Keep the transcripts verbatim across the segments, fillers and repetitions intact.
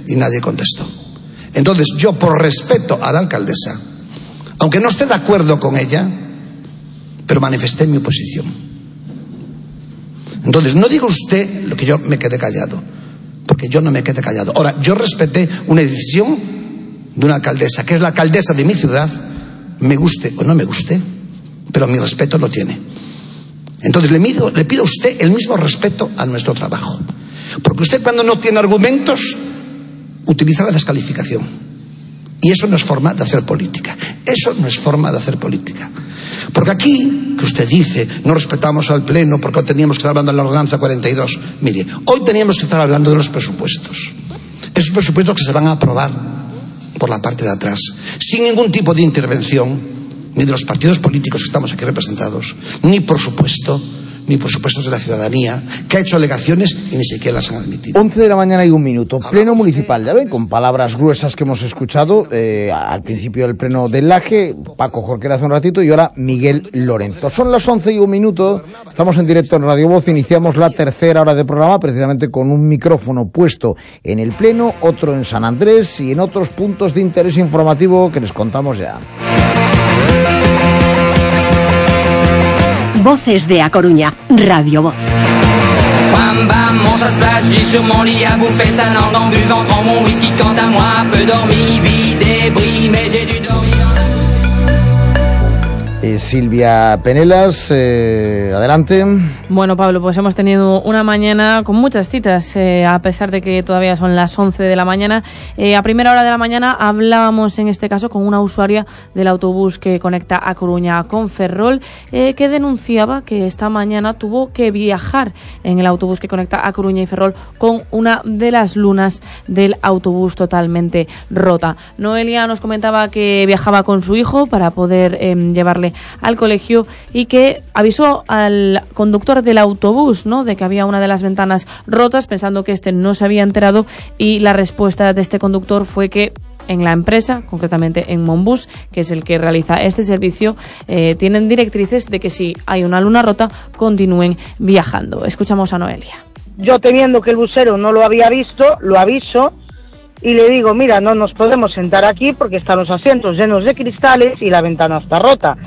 y nadie contestó. Entonces yo, por respeto a la alcaldesa, aunque no esté de acuerdo con ella, pero manifesté mi oposición. Entonces no diga usted lo que yo me quedé callado, porque yo no me quedé callado. Ahora, yo respeté una decisión de una alcaldesa, que es la alcaldesa de mi ciudad, me guste o no me guste, pero mi respeto lo tiene. Entonces le pido, le pido a usted el mismo respeto a nuestro trabajo, porque usted, cuando no tiene argumentos, utiliza la descalificación, y eso no es forma de hacer política. Eso no es forma de hacer política. Porque aquí, que usted dice, no respetamos al Pleno porque hoy teníamos que estar hablando de la ordenanza cuarenta y dos. Mire, hoy teníamos que estar hablando de los presupuestos. Esos presupuestos que se van a aprobar por la parte de atrás, sin ningún tipo de intervención, ni de los partidos políticos que estamos aquí representados, ni por supuesto, ni por supuesto de la ciudadanía, que ha hecho alegaciones y ni siquiera las han admitido. once de la mañana y un minuto, pleno municipal, ya ven, con palabras gruesas que hemos escuchado eh, al principio del pleno del Laje, Paco Jorquera hace un ratito y ahora Miguel Lorenzo. Son las once y un minuto, estamos en directo en Radio Voz, iniciamos la tercera hora de programa precisamente con un micrófono puesto en el pleno, otro en San Andrés y en otros puntos de interés informativo que les contamos ya. Voces de A Coruña, Radio Voz. Bam bam, on s'asplagie sur mon lit à bouffer sa langue en buvant grand mon whisky. Quant à moi, peu dormi, vie débris, mais j'ai dû dormir. Eh, Silvia Penelas, eh, adelante. Bueno, Pablo, pues hemos tenido una mañana con muchas citas, eh, a pesar de que todavía son las once de la mañana. Eh, a primera hora de la mañana hablábamos, en este caso, con una usuaria del autobús que conecta A Coruña con Ferrol, eh, que denunciaba que esta mañana tuvo que viajar en el autobús que conecta A Coruña y Ferrol con una de las lunas del autobús totalmente rota. Noelia nos comentaba que viajaba con su hijo para poder eh, llevarle al colegio y que avisó al conductor del autobús, ¿no?, de que había una de las ventanas rotas, pensando que este no se había enterado, y la respuesta de este conductor fue que en la empresa, concretamente en Monbus, que es el que realiza este servicio, eh, tienen directrices de que si hay una luna rota, continúen viajando. Escuchamos a Noelia. Yo, teniendo que el busero no lo había visto, lo aviso y le digo, mira, no nos podemos sentar aquí porque están los asientos llenos de cristales y la ventana está rota.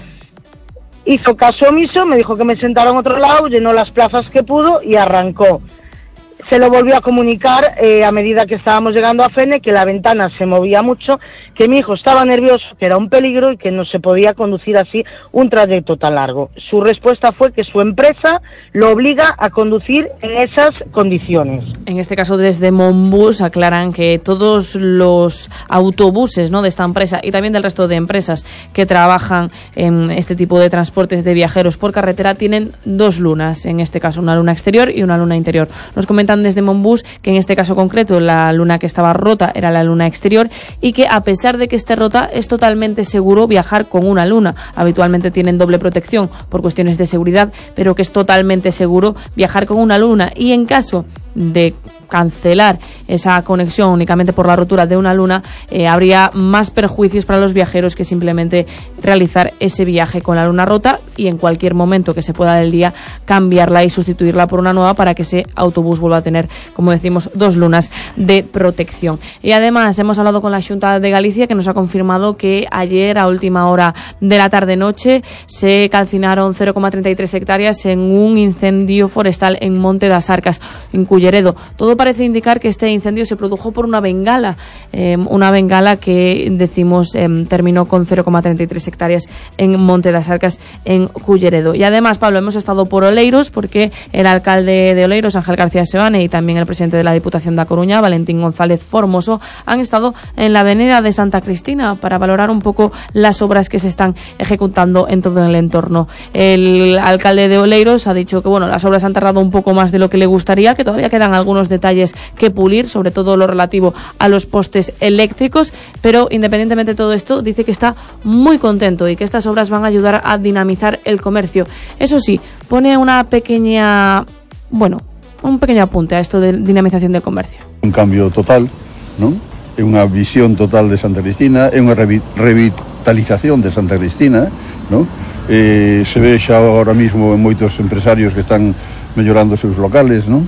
Hizo caso omiso, me dijo que me sentara en otro lado, llenó las plazas que pudo y arrancó. Se lo volvió a comunicar eh, a medida que estábamos llegando a Fene, que la ventana se movía mucho, que mi hijo estaba nervioso, que era un peligro y que no se podía conducir así un trayecto tan largo. Su respuesta fue que su empresa lo obliga a conducir en esas condiciones. En este caso, desde Monbus aclaran que todos los autobuses, ¿no?, de esta empresa y también del resto de empresas que trabajan en este tipo de transportes de viajeros por carretera tienen dos lunas, en este caso una luna exterior y una luna interior. Nos comentan desde Monbus que en este caso concreto la luna que estaba rota era la luna exterior y que, a pesar de que esté rota, es totalmente seguro viajar con una luna. Habitualmente tienen doble protección por cuestiones de seguridad, pero que es totalmente seguro viajar con una luna, y en caso de cancelar esa conexión únicamente por la rotura de una luna, eh, habría más perjuicios para los viajeros que simplemente realizar ese viaje con la luna rota y en cualquier momento que se pueda del día cambiarla y sustituirla por una nueva para que ese autobús vuelva a tener, como decimos, dos lunas de protección. Y además hemos hablado con la Xunta de Galicia, que nos ha confirmado que ayer a última hora de la tarde-noche se calcinaron cero coma treinta y tres hectáreas en un incendio forestal en Monte das Arcas, en Culleredo. Todo parece indicar que este incendio se produjo por una bengala, eh, una bengala que, decimos, eh, terminó con cero coma treinta y tres hectáreas en Monte das Arcas, en Culleredo. Y además, Pablo, hemos estado por Oleiros porque el alcalde de Oleiros, Ángel García Seoane, y también el presidente de la Diputación da Coruña, Valentín González Formoso, han estado en la avenida de Santa Cristina para valorar un poco las obras que se están ejecutando en todo el entorno. El alcalde de Oleiros ha dicho que, bueno, las obras han tardado un poco más de lo que le gustaría, que todavía quedan algunos detalles que pulir, sobre todo lo relativo a los postes eléctricos, pero independientemente de todo esto, dice que está muy contento y que estas obras van a ayudar a dinamizar el comercio. Eso sí, pone una pequeña, bueno, un pequeño apunte a esto de dinamización del comercio. Un cambio total, ¿no? É unha visión total de Santa Cristina, é unha revi- revitalización de Santa Cristina, ¿no? Eh, se ve xa ahora mismo en moitos empresarios que están mellorando os seus locales, ¿no?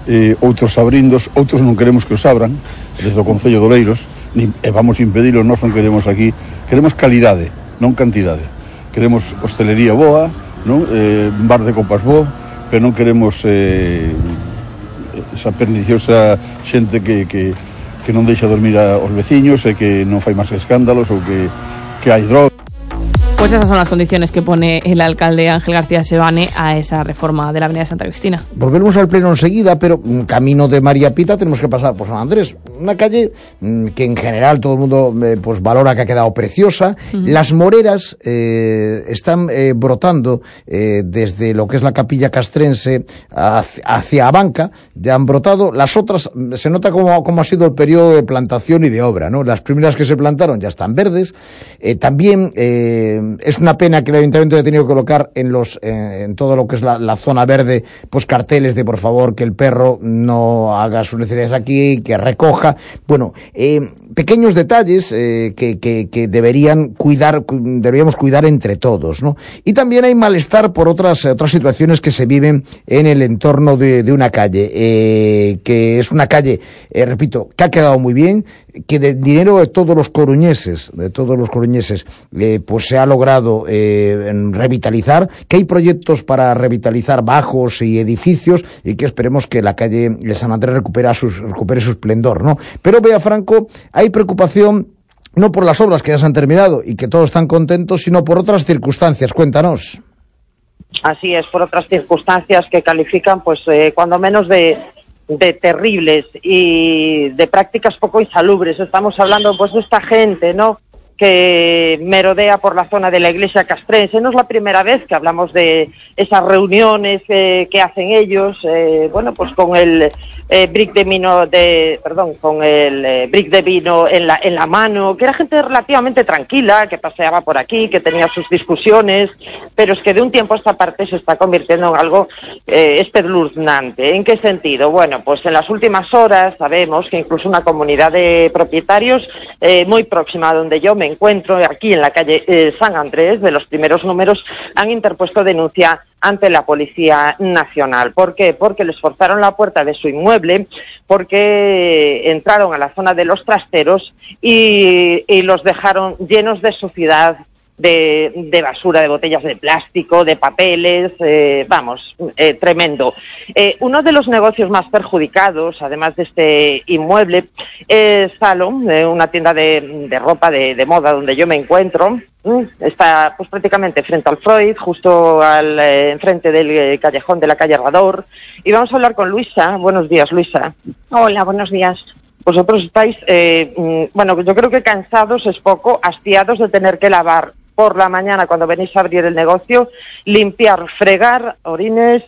eh, outros abrindos, outros non queremos que os abran, desde o Concello de Oleiros, ni, e vamos impedilo, nós non queremos aquí, queremos calidade, non cantidade. Queremos hostelería boa, non? Eh, bar de copas bo, pero non queremos eh, esa perniciosa xente que, que, que non deixa dormir aos veciños e que non fai máis escándalos ou que, que hai droga. Pues esas son las condiciones que pone el alcalde Ángel García Sebane a esa reforma de la Avenida de Santa Cristina. Volvemos al pleno enseguida, pero camino de María Pita tenemos que pasar por San Andrés, una calle mmm, que en general todo el mundo eh, pues valora que ha quedado preciosa. Uh-huh. Las moreras eh, están eh, brotando eh, desde lo que es la Capilla Castrense hacia, hacia Abanca, ya han brotado. Las otras, se nota cómo, cómo ha sido el periodo de plantación y de obra, ¿no? Las primeras que se plantaron ya están verdes. Eh, también eh, es una pena que el Ayuntamiento haya tenido que colocar en los eh, en todo lo que es la, la zona verde pues carteles de por favor que el perro no haga sus necesidades aquí, que recoja. Bueno, eh, pequeños detalles eh, que, que, que deberían cuidar, deberíamos cuidar entre todos, ¿no? Y también hay malestar por otras otras situaciones que se viven en el entorno de, de una calle, eh, que es una calle, eh, repito, que ha quedado muy bien, que del dinero de todos los coruñeses, de todos los coruñeses, eh, pues se ha logrado eh, revitalizar, que hay proyectos para revitalizar bajos y edificios y que esperemos que la calle de San Andrés recupere, sus, recupere su esplendor, ¿no? Pero vea, Franco, hay preocupación no por las obras que ya se han terminado y que todos están contentos, sino por otras circunstancias. Cuéntanos. Así es, por otras circunstancias que califican, pues, eh, cuando menos de... de terribles y de prácticas poco insalubres. Estamos hablando pues de esta gente, ¿no?, que merodea por la zona de la iglesia castrense. No es la primera vez que hablamos de esas reuniones eh, que hacen ellos, eh, bueno, pues con el eh, brick de vino de, perdón, con el eh, brick de vino en la en la mano, que era gente relativamente tranquila, que paseaba por aquí, que tenía sus discusiones, pero es que de un tiempo a esta parte se está convirtiendo en algo eh, espeluznante. ¿En qué sentido? Bueno, pues en las últimas horas sabemos que incluso una comunidad de propietarios eh, muy próxima a donde yo me encuentro, aquí en la calle eh, San Andrés, de los primeros números, han interpuesto denuncia ante la Policía Nacional. ¿Por qué? Porque les forzaron la puerta de su inmueble, porque entraron a la zona de los trasteros y, y los dejaron llenos de suciedad, de, de basura, de botellas de plástico, de papeles, eh, vamos, eh, tremendo. Eh, uno de los negocios más perjudicados, además de este inmueble, es Salom, eh, una tienda de, de ropa de, de moda donde yo me encuentro. Está pues prácticamente frente al Freud, justo al eh, enfrente del eh, callejón de la calle Herrador. Y vamos a hablar con Luisa. Buenos días, Luisa. Hola, buenos días. Vosotros estáis, eh, bueno, yo creo que cansados es poco, hastiados de tener que lavar por la mañana cuando venís a abrir el negocio, limpiar, fregar, orines,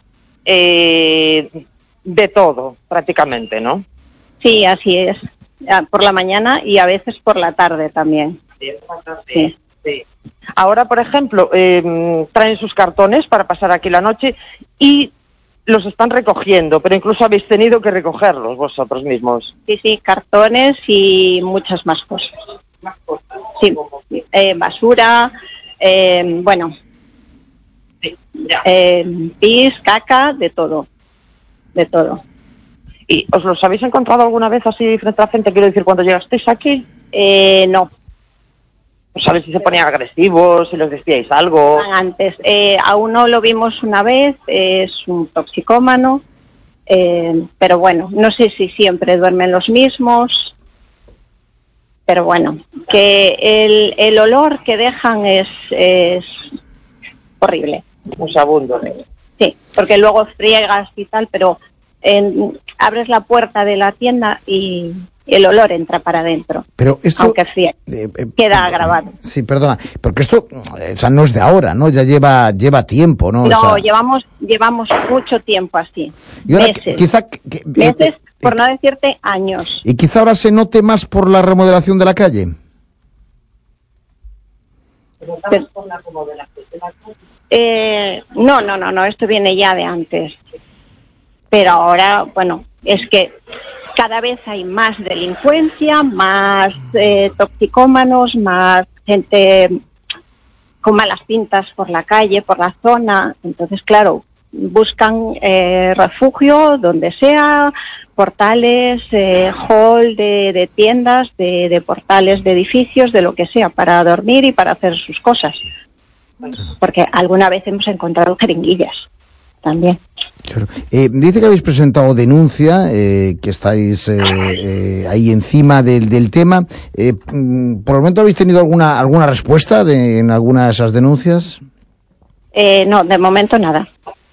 eh, de todo, prácticamente, ¿no? Sí, así es. Por la mañana y a veces por la tarde también. Sí. Sí. Ahora, por ejemplo, eh, traen sus cartones para pasar aquí la noche y los están recogiendo, pero incluso habéis tenido que recogerlos vosotros mismos. Sí, sí, cartones y muchas más cosas. Más cosas. Sí, eh, basura, eh, bueno, sí, ya. Eh, pis, caca, de todo, de todo. ¿Y os los habéis encontrado alguna vez así frente a la gente? Quiero decir, cuando llegasteis aquí. Eh, no. ¿Sabes si se ponían agresivos, si les decíais algo? Antes, eh, a uno lo vimos una vez, eh, es un toxicómano, eh, pero bueno, no sé si siempre duermen los mismos, pero bueno, que el, el olor que dejan es, es horrible. Nauseabundo. Sí, porque luego friegas y tal, pero en, abres la puerta de la tienda y el olor entra para adentro. Pero esto, aunque sí, eh, eh, queda grabado. Sí, perdona, porque esto, o sea, no es de ahora, ¿no? Ya lleva lleva tiempo, ¿no? No, o sea... llevamos llevamos mucho tiempo así. Y ahora, meses. Quizá, que, que, meses, eh, por eh, no decirte años. Y quizá ahora se note más por la remodelación de la calle. Pero, por la remodelación de la calle. Eh, no, no, no, no, esto viene ya de antes. Pero ahora, bueno, es que cada vez hay más delincuencia, más eh, toxicómanos, más gente con malas pintas por la calle, por la zona. Entonces, claro, buscan eh, refugio donde sea, portales, eh, hall de, de tiendas, de, de portales de edificios, de lo que sea, para dormir y para hacer sus cosas. Porque alguna vez hemos encontrado jeringuillas también. Claro. Eh, dice que habéis presentado denuncia, eh, que estáis eh, eh, ahí encima del, del tema. Eh, ¿Por el momento habéis tenido alguna alguna respuesta de, en alguna de esas denuncias? Eh, no, de momento nada.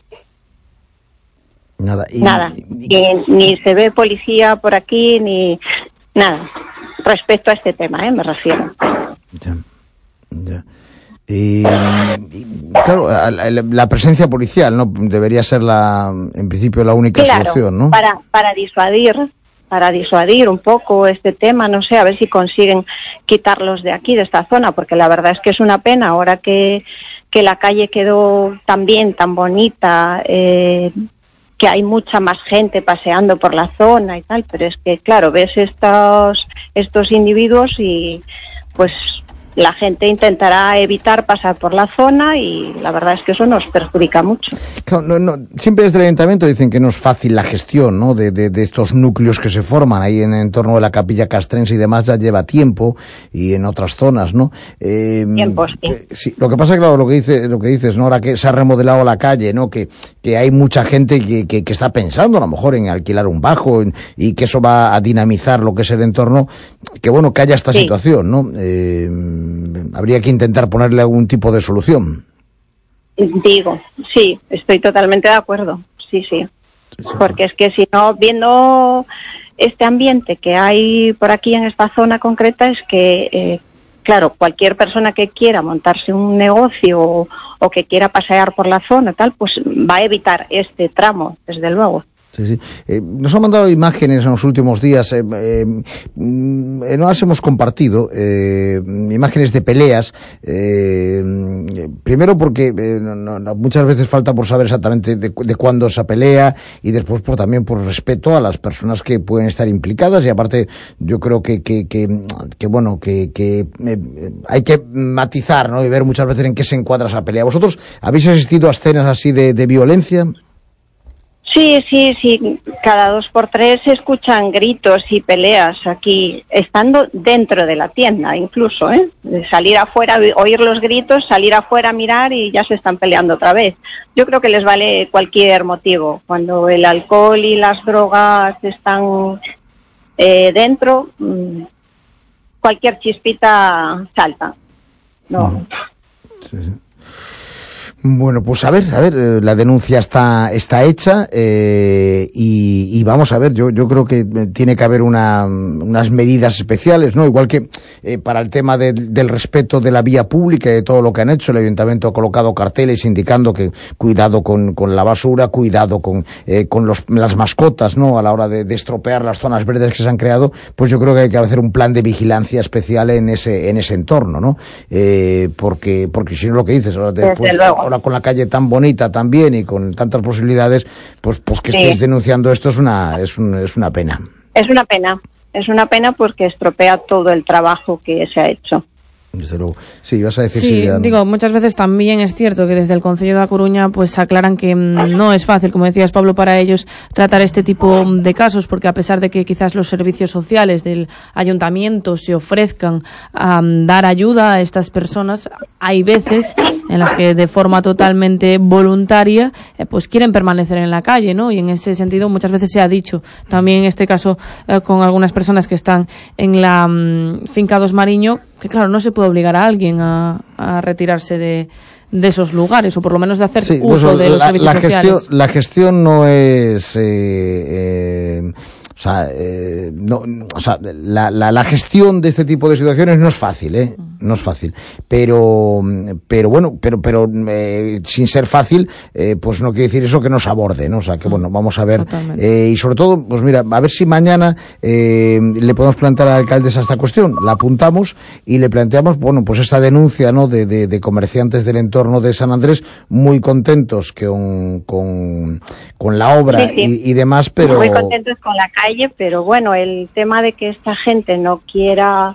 Nada. Y, nada. Y, y, ni se ve policía por aquí, ni nada. Respecto a este tema, ¿eh? Me refiero. Ya, ya. Y, y, claro, la, la presencia policial no debería ser la, en principio, la única claro, solución, ¿no? Para para disuadir, para disuadir un poco este tema, no sé, a ver si consiguen quitarlos de aquí, de esta zona, porque la verdad es que es una pena ahora que que la calle quedó tan bien, tan bonita, eh, que hay mucha más gente paseando por la zona y tal, pero es que claro, ves estos estos individuos y pues la gente intentará evitar pasar por la zona y la verdad es que eso nos perjudica mucho. Claro, no, no, siempre desde el ayuntamiento dicen que no es fácil la gestión, ¿no?, de, de, de estos núcleos que se forman ahí en, en torno de la Capilla Castrense y demás, ya lleva tiempo, y en otras zonas, ¿no? Eh, Tiempo, sí. Eh, sí. Lo que pasa es que, claro, lo que dice, lo que dices, ¿no?, ahora que se ha remodelado la calle, ¿no?, que, que hay mucha gente que, que, que está pensando a lo mejor en alquilar un bajo en, y que eso va a dinamizar lo que es el entorno, que bueno, que haya esta sí. situación, ¿no? Eh, habría que intentar ponerle algún tipo de solución. Digo, sí, estoy totalmente de acuerdo, sí, sí, sí, sí. Porque es que si no, viendo este ambiente que hay por aquí en esta zona concreta, es que, eh, claro, cualquier persona que quiera montarse un negocio o, o que quiera pasear por la zona, tal, pues va a evitar este tramo, desde luego. Sí, sí. Eh, nos han mandado imágenes en los últimos días, eh, eh, no las hemos compartido, eh, imágenes de peleas, eh, primero porque eh, no, no, muchas veces falta por saber exactamente de, de cuándo esa pelea, y después por también por respeto a las personas que pueden estar implicadas, y aparte yo creo que que, que, que bueno, que, que eh, hay que matizar, ¿no?, y ver muchas veces en qué se encuadra esa pelea. ¿Vosotros habéis asistido a escenas así de, de violencia? Sí, sí, sí, cada dos por tres se escuchan gritos y peleas aquí, estando dentro de la tienda incluso, ¿eh? Salir afuera, oír los gritos, salir afuera, mirar y ya se están peleando otra vez. Yo creo que les vale cualquier motivo. Cuando el alcohol y las drogas están eh, dentro, mmm, cualquier chispita salta. No. Sí, sí. Bueno, pues a ver, a ver, eh, la denuncia está está hecha eh, y, y vamos a ver, yo yo creo que tiene que haber una, unas medidas especiales, ¿no? Igual que eh, para el tema de, del respeto de la vía pública y de todo lo que han hecho, el ayuntamiento ha colocado carteles indicando que cuidado con, con la basura, cuidado con eh, con los, las mascotas, ¿no?, a la hora de, de estropear las zonas verdes que se han creado. Pues yo creo que hay que hacer un plan de vigilancia especial en ese en ese entorno, ¿no? Eh, porque porque si no, lo que dices ahora después, ahora con la calle tan bonita también y con tantas posibilidades, pues pues que estés sí. denunciando esto es una es un, es una pena. Es una pena, es una pena porque estropea todo el trabajo que se ha hecho. Desde luego. Sí, vas a decir, sí, Silvia, ¿no? Digo, muchas veces también es cierto que desde el Concello de A Coruña pues aclaran que no es fácil, como decías, Pablo, para ellos tratar este tipo de casos, porque a pesar de que quizás los servicios sociales del ayuntamiento se ofrezcan a um, dar ayuda a estas personas, hay veces en las que de forma totalmente voluntaria eh, pues quieren permanecer en la calle, ¿no? Y en ese sentido muchas veces se ha dicho, también en este caso eh, con algunas personas que están en la um, finca Dos Mariño, que claro, no se puede obligar a alguien a, a retirarse de, de esos lugares, o por lo menos de hacer sí, uso pues, de los la, servicios la sociales. Gestión, la gestión no es... Eh, eh, o sea, eh, no, o sea la, la, la gestión de este tipo de situaciones no es fácil, ¿eh? No es fácil. Pero, pero bueno, pero, pero eh, sin ser fácil, eh, pues no quiere decir eso que nos aborde, ¿no? O sea, que bueno, vamos a ver. Eh, y sobre todo, pues mira, a ver si mañana eh, le podemos plantear al alcalde esta cuestión. La apuntamos y le planteamos, bueno, pues esa denuncia, ¿no?, de, de, de comerciantes del entorno de San Andrés, muy contentos con, con, con la obra sí, sí. Y, y demás, pero... Muy contentos con la calle, pero bueno, el tema de que esta gente no quiera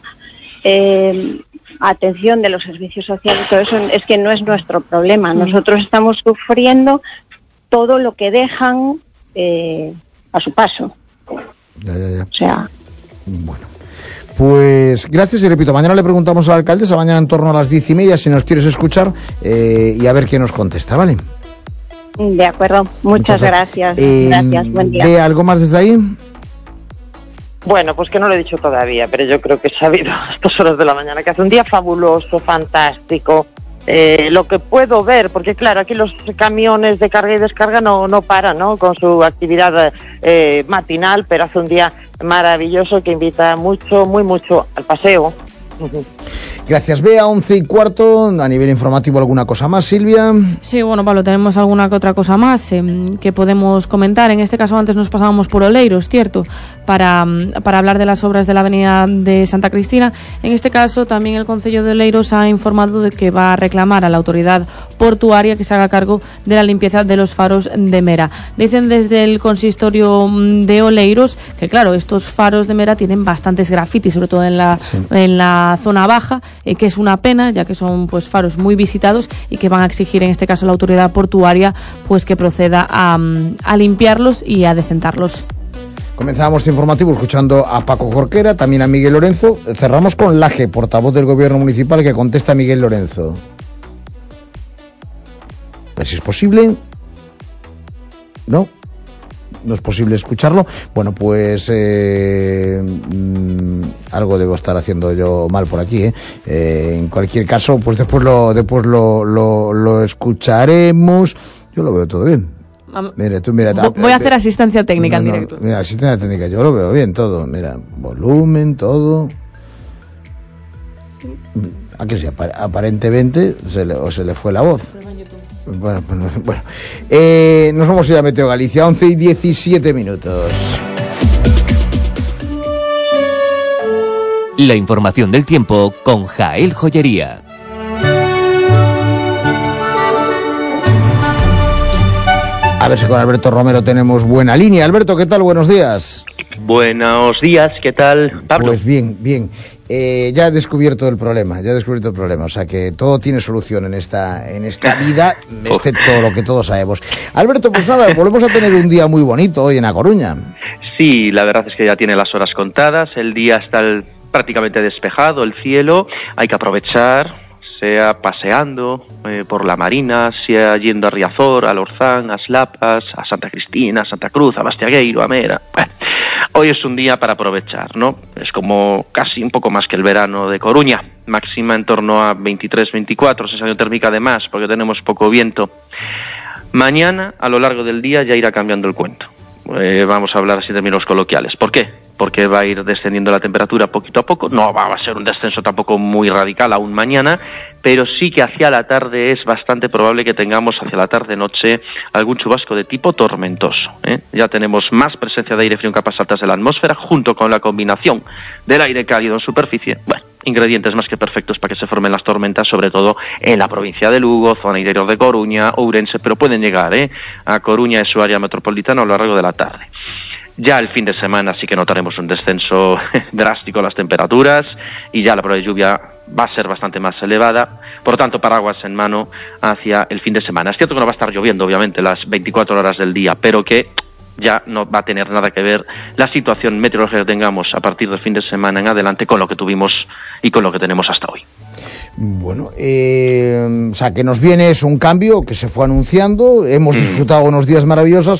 eh, atención de los servicios sociales, todo eso es que no es nuestro problema. Nosotros estamos sufriendo todo lo que dejan eh, a su paso. Ya, ya, ya. O sea... Bueno. Pues gracias y repito, mañana le preguntamos a la alcaldesa, mañana en torno a las diez y media, si nos quieres escuchar, eh, y a ver qué nos contesta, ¿vale? De acuerdo, muchas, muchas gracias. Eh, gracias, buen día. ¿Ve algo más desde ahí? Bueno, pues que no lo he dicho todavía, pero yo creo que he sabido a estas horas de la mañana que hace un día fabuloso, fantástico. Eh, lo que puedo ver, porque claro, aquí los camiones de carga y descarga no, no paran, ¿no?, con su actividad eh, matinal, pero hace un día maravilloso que invita mucho, muy mucho al paseo. Gracias, Bea. Once y cuarto. A nivel informativo, ¿alguna cosa más, Silvia? Sí, bueno, Pablo, tenemos alguna que otra cosa más eh, que podemos comentar. En este caso, antes nos pasábamos por Oleiros, ¿cierto?, para, para hablar de las obras de la avenida de Santa Cristina. En este caso, también el Concello de Oleiros ha informado de que va a reclamar a la autoridad portuaria que se haga cargo de la limpieza de los faros de Mera. Dicen desde el consistorio de Oleiros que, claro, estos faros de Mera tienen bastantes grafitis, sobre todo en la, sí. en la zona baja, eh, que es una pena, ya que son pues faros muy visitados y que van a exigir en este caso a la autoridad portuaria pues que proceda a, a limpiarlos y a decentarlos. Comenzamos este informativo escuchando a Paco Jorquera, también a Miguel Lorenzo. Cerramos con Laje, portavoz del Gobierno Municipal, que contesta a Miguel Lorenzo. A ver si es posible. ¿No? No es posible escucharlo. Bueno, pues eh, mmm, algo debo estar haciendo yo mal por aquí, ¿eh? Eh, en cualquier caso, pues después lo después lo, lo, lo escucharemos. Yo lo veo todo bien. Mira, tú, mira, voy a hacer asistencia técnica no, en no, directo. Mira, asistencia técnica, yo lo veo bien todo. Mira, volumen, todo. Sí. ¿A qué sí? Aparentemente se le, o se le fue la voz. Bueno, bueno, bueno. Eh, nos vamos a ir a Meteo Galicia, once y diecisiete minutos. La información del tiempo con Jael Joyería. A ver si con Alberto Romero tenemos buena línea. Alberto, ¿qué tal? Buenos días. Buenos días, ¿qué tal, Pablo? Pues bien, bien. Eh, ya he descubierto el problema, ya he descubierto el problema. O sea que todo tiene solución en esta en esta vida, excepto lo que todos sabemos. Alberto, pues nada, volvemos a tener un día muy bonito hoy en A Coruña. Sí, la verdad es que ya tiene las horas contadas, el día está el, prácticamente despejado, el cielo, hay que aprovechar, sea paseando eh, por la Marina, sea yendo a Riazor, a Lorzán, a Slapas, a Santa Cristina, a Santa Cruz, a Bastiagueiro, a Mera. Bueno, hoy es un día para aprovechar, ¿no? Es como casi un poco más que el verano de Coruña, máxima en torno a veintitrés, veinticuatro, sensación térmica de más, porque tenemos poco viento. Mañana, a lo largo del día, ya irá cambiando el cuento. Eh, vamos a hablar así en términos coloquiales. ¿Por qué? Porque va a ir descendiendo la temperatura poquito a poco. No va a ser un descenso tampoco muy radical aún mañana, pero sí que hacia la tarde es bastante probable que tengamos hacia la tarde-noche algún chubasco de tipo tormentoso, ¿eh? Ya tenemos más presencia de aire frío en capas altas de la atmósfera, junto con la combinación del aire cálido en superficie. Bueno, ingredientes más que perfectos para que se formen las tormentas, sobre todo en la provincia de Lugo, zona interior de Coruña, Ourense, pero pueden llegar ¿eh? a Coruña y su área metropolitana a lo largo de la tarde. Ya el fin de semana sí que notaremos un descenso drástico en las temperaturas y ya la probabilidad de lluvia va a ser bastante más elevada, por lo tanto paraguas en mano hacia el fin de semana. Es cierto que no va a estar lloviendo obviamente las veinticuatro horas del día, pero que ya no va a tener nada que ver la situación meteorológica que tengamos a partir del fin de semana en adelante con lo que tuvimos y con lo que tenemos hasta hoy. Bueno, eh, o sea, que nos viene es un cambio que se fue anunciando, hemos mm. disfrutado unos días maravillosos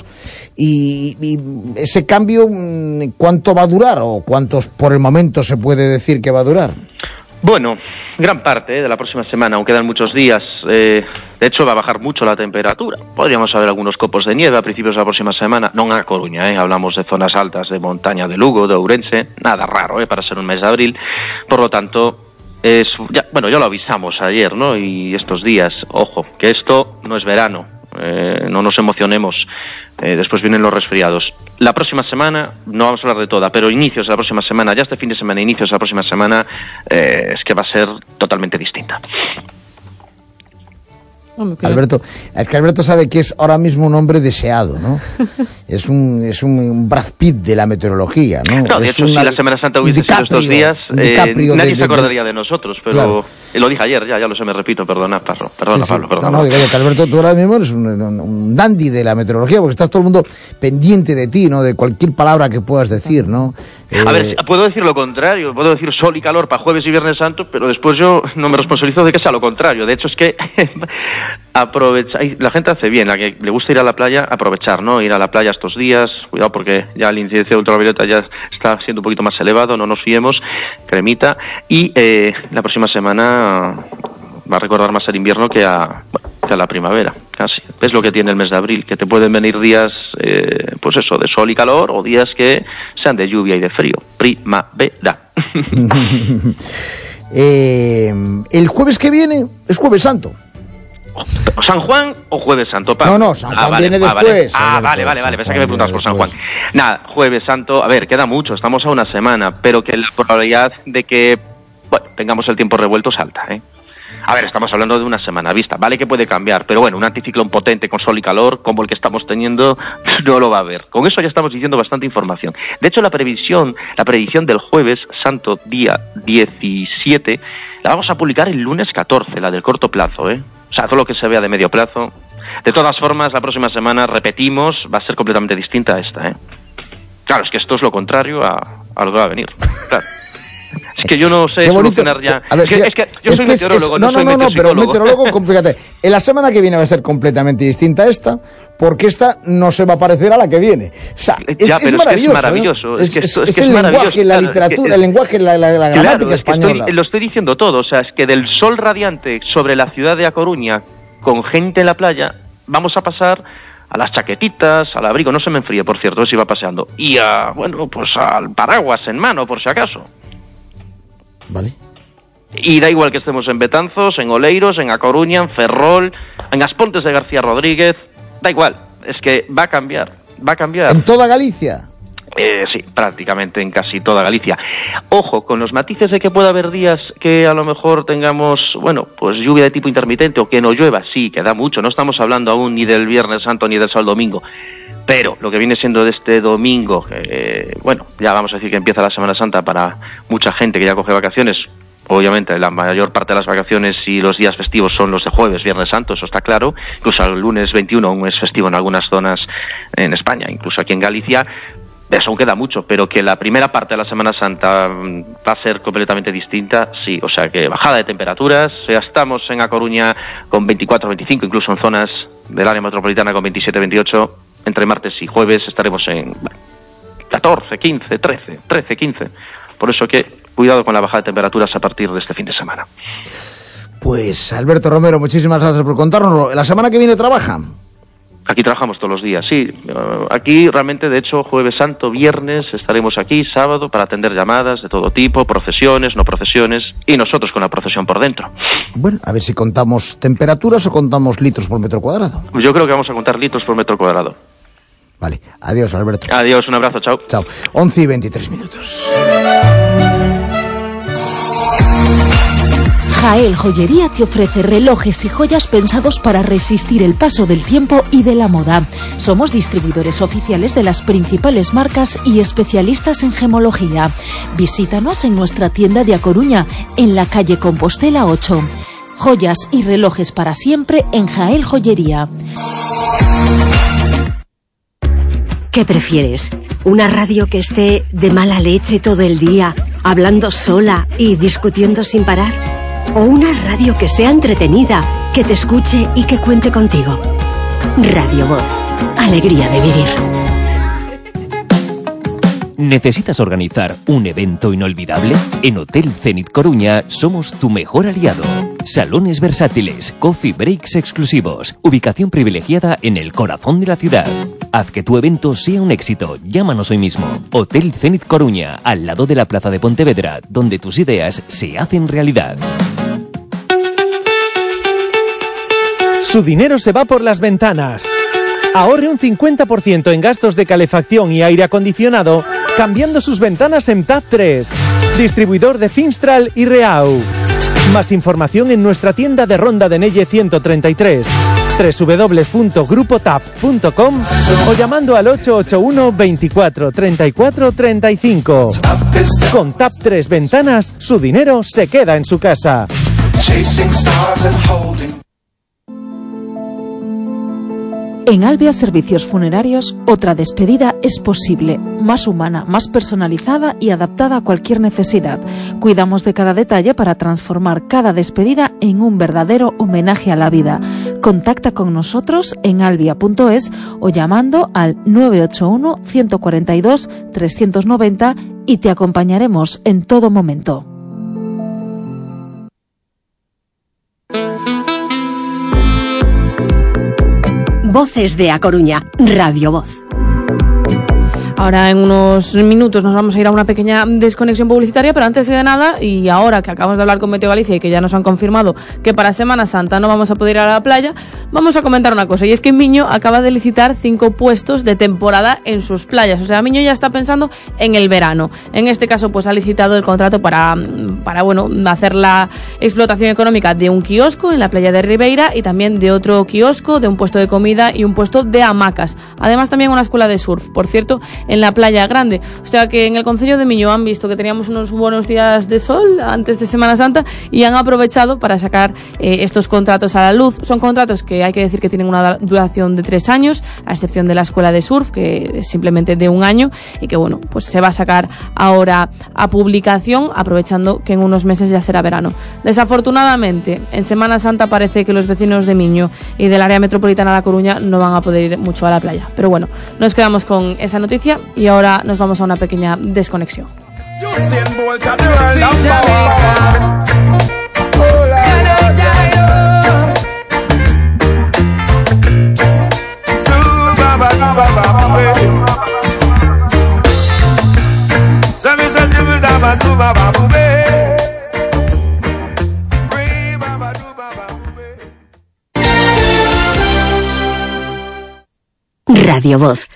y, y ese cambio, ¿cuánto va a durar o cuántos por el momento se puede decir que va a durar? Bueno, gran parte ¿eh? de la próxima semana, aún quedan muchos días. Eh, de hecho, va a bajar mucho la temperatura. Podríamos haber algunos copos de nieve a principios de la próxima semana. No en A Coruña, ¿eh? Hablamos de zonas altas de montaña de Lugo, de Ourense. Nada raro ¿eh? para ser un mes de abril. Por lo tanto, es, ya, bueno, ya lo avisamos ayer, ¿no? Y estos días, ojo, que esto no es verano. Eh, no nos emocionemos. Eh, después vienen los resfriados. La próxima semana, no vamos a hablar de toda, pero inicios de la próxima semana, ya este fin de semana, inicios de la próxima semana, eh, es que va a ser totalmente distinta. Hombre, que Alberto, es que Alberto sabe que es ahora mismo un hombre deseado, ¿no? es un es un Brad Pitt de la meteorología, ¿no? No, de es hecho, una, si la Semana Santa hubiese sido estos días, eh, nadie de, se acordaría de, de nosotros, pero claro. Lo dije ayer, ya, ya lo sé, me repito, perdona, Pablo, perdona, sí, Pablo, sí. perdona. No, no, digo que Alberto, tú ahora mismo eres un, un, un dandy de la meteorología, porque estás todo el mundo pendiente de ti, ¿no? De cualquier palabra que puedas decir, ¿no? Eh... A ver, puedo decir lo contrario, puedo decir sol y calor para jueves y viernes santo, pero después yo no me responsabilizo de que sea lo contrario. De hecho, es que aprovecha, la gente hace bien, la que le gusta ir a la playa, aprovechar, ¿no? Ir a la playa estos días, cuidado porque ya el índice de ultravioleta ya está siendo un poquito más elevado, no nos fiemos, cremita, y eh, la próxima semana va a recordar más al invierno que a, bueno, que a la primavera, casi. Es lo que tiene el mes de abril, que te pueden venir días, eh, pues eso, de sol y calor, o días que sean de lluvia y de frío. Primavera. eh, el jueves que viene es Jueves Santo. ¿San Juan o Jueves Santo, Pablo? No, no, San Juan ah, vale, viene ah, después. Vale. Ah, vale, vale, vale, pensé que me preguntabas por San Juan. Nada, Jueves Santo, a ver, queda mucho, estamos a una semana, pero que la probabilidad de que, bueno, tengamos el tiempo revuelto es alta, ¿eh? A ver, estamos hablando de una semana vista, vale que puede cambiar, pero bueno, un anticiclón potente con sol y calor, como el que estamos teniendo, no lo va a haber. Con eso ya estamos diciendo bastante información. De hecho, la previsión, la predicción del Jueves Santo, día diecisiete, la vamos a publicar el lunes catorce, la del corto plazo, ¿eh? O sea, todo lo que se vea de medio plazo. De todas formas, la próxima semana, repetimos, va a ser completamente distinta a esta, ¿eh? Claro, es que esto es lo contrario a, a lo que va a venir. Claro. Es que yo no sé solucionar ya. A ver, es, que, es que yo es soy que meteorólogo, es, no, no, soy no, no, pero meteorólogo, fíjate, en la semana que viene va a ser completamente distinta a esta, porque esta no se va a parecer a la que viene. O sea, es, ya, es maravilloso. Es, maravilloso. ¿eh? Es, es, es, es, es el lenguaje, la literatura, es que, el lenguaje, la, la, la gramática claro, española. Estoy, lo estoy diciendo todo, o sea, es que del sol radiante sobre la ciudad de A Coruña, con gente en la playa, vamos a pasar a las chaquetitas, al abrigo, no se me enfríe, por cierto, si va paseando, y a, bueno, pues al paraguas en mano, por si acaso. Vale. Y da igual que estemos en Betanzos, en Oleiros, en A Coruña, en Ferrol, en Aspontes de García Rodríguez, da igual, es que va a cambiar, va a cambiar. ¿En toda Galicia? Eh, sí, prácticamente en casi toda Galicia. Ojo, con los matices de que pueda haber días que a lo mejor tengamos, bueno, pues lluvia de tipo intermitente o que no llueva, sí, que da mucho, no estamos hablando aún ni del Viernes Santo ni del Sábado Domingo. Pero lo que viene siendo de este domingo, eh, bueno, ya vamos a decir que empieza la Semana Santa para mucha gente que ya coge vacaciones. Obviamente la mayor parte de las vacaciones y los días festivos son los de jueves, Viernes Santo, eso está claro. Incluso el lunes veintiuno aún es festivo en algunas zonas en España, incluso aquí en Galicia. Eso aún queda mucho, pero que la primera parte de la Semana Santa va a ser completamente distinta, sí. O sea que bajada de temperaturas, ya estamos en A Coruña con veinticuatro, veinticinco, incluso en zonas del área metropolitana con veintisiete, veintiocho. Entre martes y jueves estaremos en catorce, quince, trece, trece, quince. Por eso que cuidado con la bajada de temperaturas a partir de este fin de semana. Pues Alberto Romero, muchísimas gracias por contárnoslo. ¿La semana que viene trabaja? Aquí trabajamos todos los días, sí. Aquí realmente, de hecho, Jueves Santo, viernes, estaremos aquí, sábado, para atender llamadas de todo tipo, procesiones, no procesiones, y nosotros con la procesión por dentro. Bueno, a ver si contamos temperaturas o contamos litros por metro cuadrado. Yo creo que vamos a contar litros por metro cuadrado. Vale, adiós Alberto. Adiós, un abrazo, chao. Chao. once y veintitrés minutos. Jael Joyería te ofrece relojes y joyas pensados para resistir el paso del tiempo y de la moda. Somos distribuidores oficiales de las principales marcas y especialistas en gemología. Visítanos en nuestra tienda de A Coruña, en la calle Compostela ocho. Joyas y relojes para siempre en Jael Joyería. ¿Qué prefieres? ¿Una radio que esté de mala leche todo el día, hablando sola y discutiendo sin parar? ¿O una radio que sea entretenida, que te escuche y que cuente contigo? Radio Voz. Alegría de vivir. ¿Necesitas organizar un evento inolvidable? En Hotel Zenit Coruña somos tu mejor aliado. Salones versátiles, coffee breaks exclusivos, ubicación privilegiada en el corazón de la ciudad. Haz que tu evento sea un éxito. Llámanos hoy mismo. Hotel Zenit Coruña, al lado de la Plaza de Pontevedra, donde tus ideas se hacen realidad. Su dinero se va por las ventanas. Ahorre un cincuenta por ciento en gastos de calefacción y aire acondicionado cambiando sus ventanas en T A P tres, distribuidor de Finstral y Reau. Más información en nuestra tienda de Ronda de Nelle ciento treinta y tres, doble u doble u doble u punto grupo tap punto com o llamando al ocho ocho uno veinticuatro treinta y cuatro treinta y cinco. Con Tap tres Ventanas, su dinero se queda en su casa. En Albia Servicios Funerarios, otra despedida es posible, más humana, más personalizada y adaptada a cualquier necesidad. Cuidamos de cada detalle para transformar cada despedida en un verdadero homenaje a la vida. Contacta con nosotros en albia punto es o llamando al nueve ocho uno, uno cuatro dos, tres nueve cero y te acompañaremos en todo momento. Voces de A Coruña, Radio Voz. Ahora en unos minutos nos vamos a ir a una pequeña desconexión publicitaria, pero antes de nada, y ahora que acabamos de hablar con Meteo Galicia y que ya nos han confirmado que para Semana Santa no vamos a poder ir a la playa, vamos a comentar una cosa, y es que Miño acaba de licitar cinco puestos de temporada en sus playas. O sea, Miño ya está pensando en el verano. En este caso, pues ha licitado el contrato para, para bueno, hacer la explotación económica de un kiosco en la playa de Ribeira y también de otro kiosco, de un puesto de comida y un puesto de hamacas. Además, también una escuela de surf, por cierto, en la playa grande. O sea que en el concello de Miño han visto que teníamos unos buenos días de sol antes de Semana Santa y han aprovechado para sacar eh, estos contratos a la luz. Son contratos que hay que decir que tienen una duración de tres años, a excepción de la escuela de surf, que es simplemente de un año y que, bueno, pues se va a sacar ahora a publicación, aprovechando que en unos meses ya será verano. Desafortunadamente, en Semana Santa parece que los vecinos de Miño y del área metropolitana de La Coruña no van a poder ir mucho a la playa. Pero bueno, nos quedamos con esa noticia y ahora nos vamos a una pequeña desconexión. Radio Voz.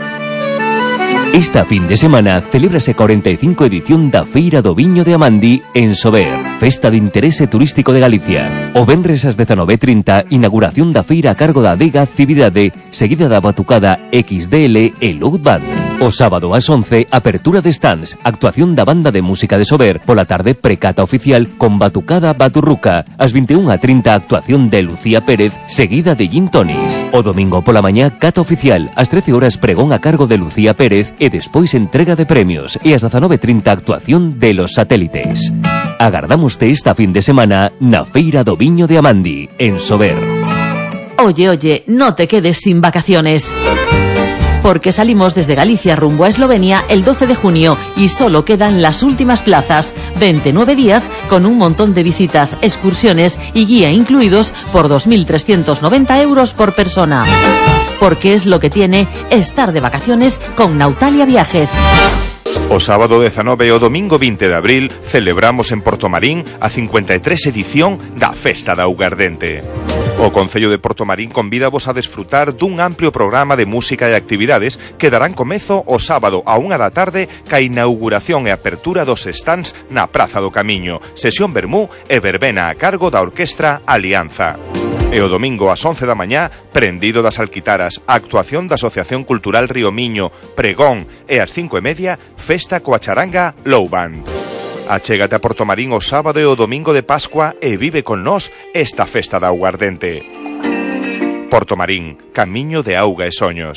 Esta fin de semana celébrase cuarenta y cinco edición da Feira do Viño de Amandi en Sober, Festa de Interese Turístico de Galicia. O venres ás dezenove e trinta, inauguración da feira a cargo da Adega Actividade, seguida da batucada X D L e Loud Band. O sábado ás once, apertura de stands, actuación da banda de música de Sober, pola tarde precata oficial con batucada Baturruca. Ás vinte e unha e trinta, actuación de Lucía Pérez, seguida de Gin Tonis. O domingo pola mañá, cata oficial, ás trece horas pregón a cargo de Lucía Pérez e despois entrega de premios e ás dezanove e trinta actuación de Los Satélites. Agardámoste esta fin de semana na Feira do Viño de Amandi, en Sober. Oye, oye, no te quedes sin vacaciones. Porque salimos desde Galicia rumbo a Eslovenia el doce de junio y solo quedan las últimas plazas. veintinueve días con un montón de visitas, excursiones y guía incluidos por dos mil trescientos noventa euros por persona. Porque es lo que tiene estar de vacaciones con Nautalia Viajes. O sábado dezanove e o domingo vinte de abril celebramos en Portomarín a cincuenta e tres edición da Festa da Augardente. O Concello de Portomarín convídavos a desfrutar dun amplio programa de música e actividades que darán comezo o sábado a unha da tarde ca inauguración e apertura dos stands na Praza do Camiño, sesión vermú e verbena a cargo da Orquestra Alianza. E o domingo ás once da mañá, prendido das Alquitaras, a actuación da Asociación Cultural Río Miño, pregón e ás cinco e media, festa coa charanga Low Band. Achégate a Portomarín o sábado e o domingo de Pascua e vive con nós esta festa da aguardente. Portomarín, camiño de auga e soños.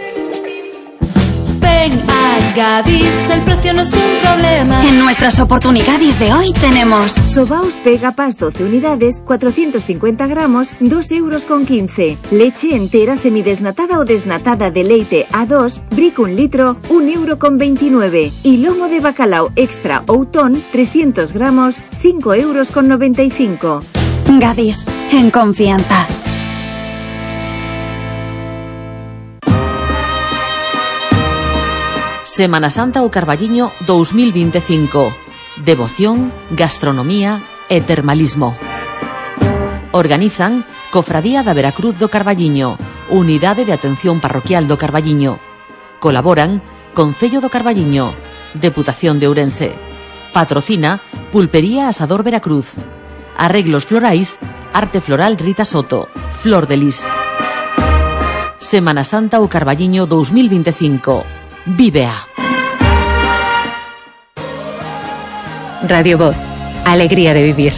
Ven a Gadis, el precio no es un problema. En nuestras oportunidades de hoy tenemos Sobaos Vega Pas doce unidades, cuatrocientos cincuenta gramos, dos euros con quince. Leche entera semidesnatada o desnatada de leite A dos, Brick un litro, un euro con veintinueve. Y lomo de bacalao extra Outón, trescientos gramos, cinco euros con noventa y cinco. Gadis, en confianza. Semana Santa o Carballiño dos mil veinticinco. Devoción, gastronomía e termalismo. Organizan Cofradía da Veracruz do Carballiño, Unidade de Atención Parroquial do Carballiño. Colaboran Concello do Carballiño, Deputación de Ourense. Patrocina Pulpería Asador Veracruz. Arreglos florais, arte floral Rita Soto, Flor de Lis. Semana Santa o Carballiño dos mil veinticinco. Vive a. Radio Voz, alegría de vivir.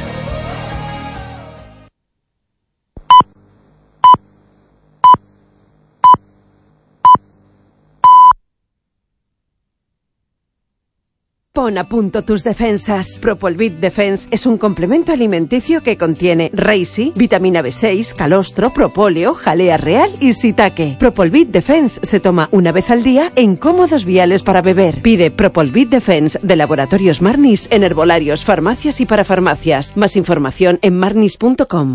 Pon a punto tus defensas. Propolvit Defense es un complemento alimenticio que contiene Reishi, vitamina B seis, calostro, propóleo, jalea real y shiitake. Propolvit Defense se toma una vez al día en cómodos viales para beber. Pide Propolvit Defense de Laboratorios Marnis en herbolarios, farmacias y parafarmacias. Más información en marnis punto com.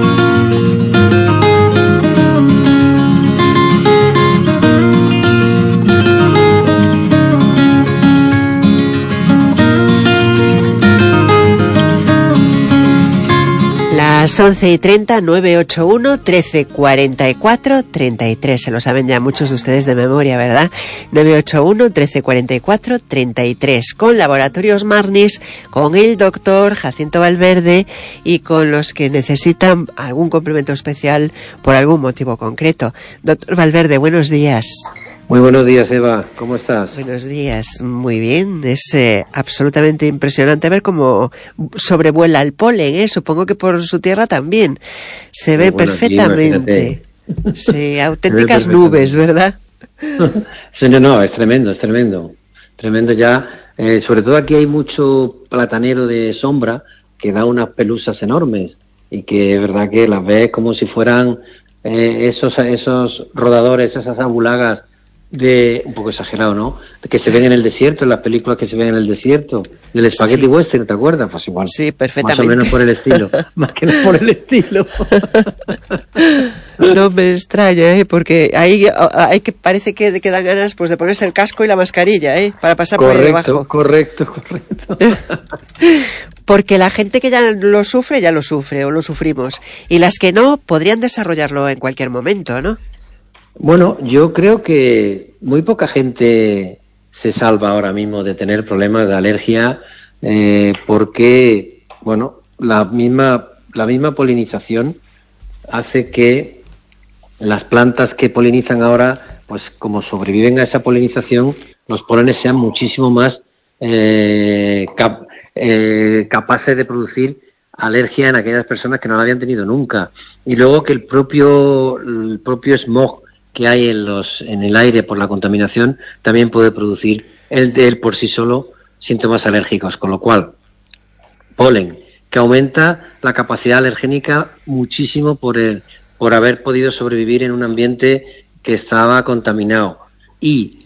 Las once y treinta, nueve ocho uno, trece cuarenta y cuatro, treinta y tres. Se lo saben ya muchos de ustedes de memoria, ¿verdad? nueve ocho uno, trece cuarenta y cuatro, treinta y tres. Con Laboratorios Marnis, con el doctor Jacinto Valverde y con los que necesitan algún complemento especial por algún motivo concreto. Doctor Valverde, buenos días. Muy buenos días, Eva. ¿Cómo estás? Buenos días. Muy bien. Es eh, absolutamente impresionante ver cómo sobrevuela el polen, ¿eh? Supongo que por su tierra también. Se ve bueno, perfectamente. Sí, auténticas nubes, ¿verdad? Sí, no, no, es tremendo, es tremendo. Tremendo ya. Eh, sobre todo aquí hay mucho platanero de sombra que da unas pelusas enormes y que es verdad que las ves como si fueran eh, esos, esos rodadores, esas abulagas de, un poco exagerado, ¿no?, que se ven en el desierto, en las películas que se ven en el desierto, del Spaghetti sí. Western, ¿te acuerdas? Pues igual. Sí, perfectamente. Más o menos por el estilo, más que no por el estilo. No me extraña, ¿eh? Porque ahí hay que parece que, que dan ganas pues de ponerse el casco y la mascarilla, ¿eh? Para pasar por ahí debajo. Correcto, correcto. Porque la gente que ya lo sufre, ya lo sufre o lo sufrimos. Y las que no, podrían desarrollarlo en cualquier momento, ¿no? Bueno, yo creo que muy poca gente se salva ahora mismo de tener problemas de alergia eh, porque, bueno, la misma la misma polinización hace que las plantas que polinizan ahora, pues como sobreviven a esa polinización, los polenes sean muchísimo más eh, cap, eh, capaces de producir alergia en aquellas personas que no la habían tenido nunca. Y luego que el propio el propio smog que hay en los en el aire por la contaminación también puede producir el de él por sí solo síntomas alérgicos, con lo cual polen que aumenta la capacidad alergénica muchísimo por el por haber podido sobrevivir en un ambiente que estaba contaminado y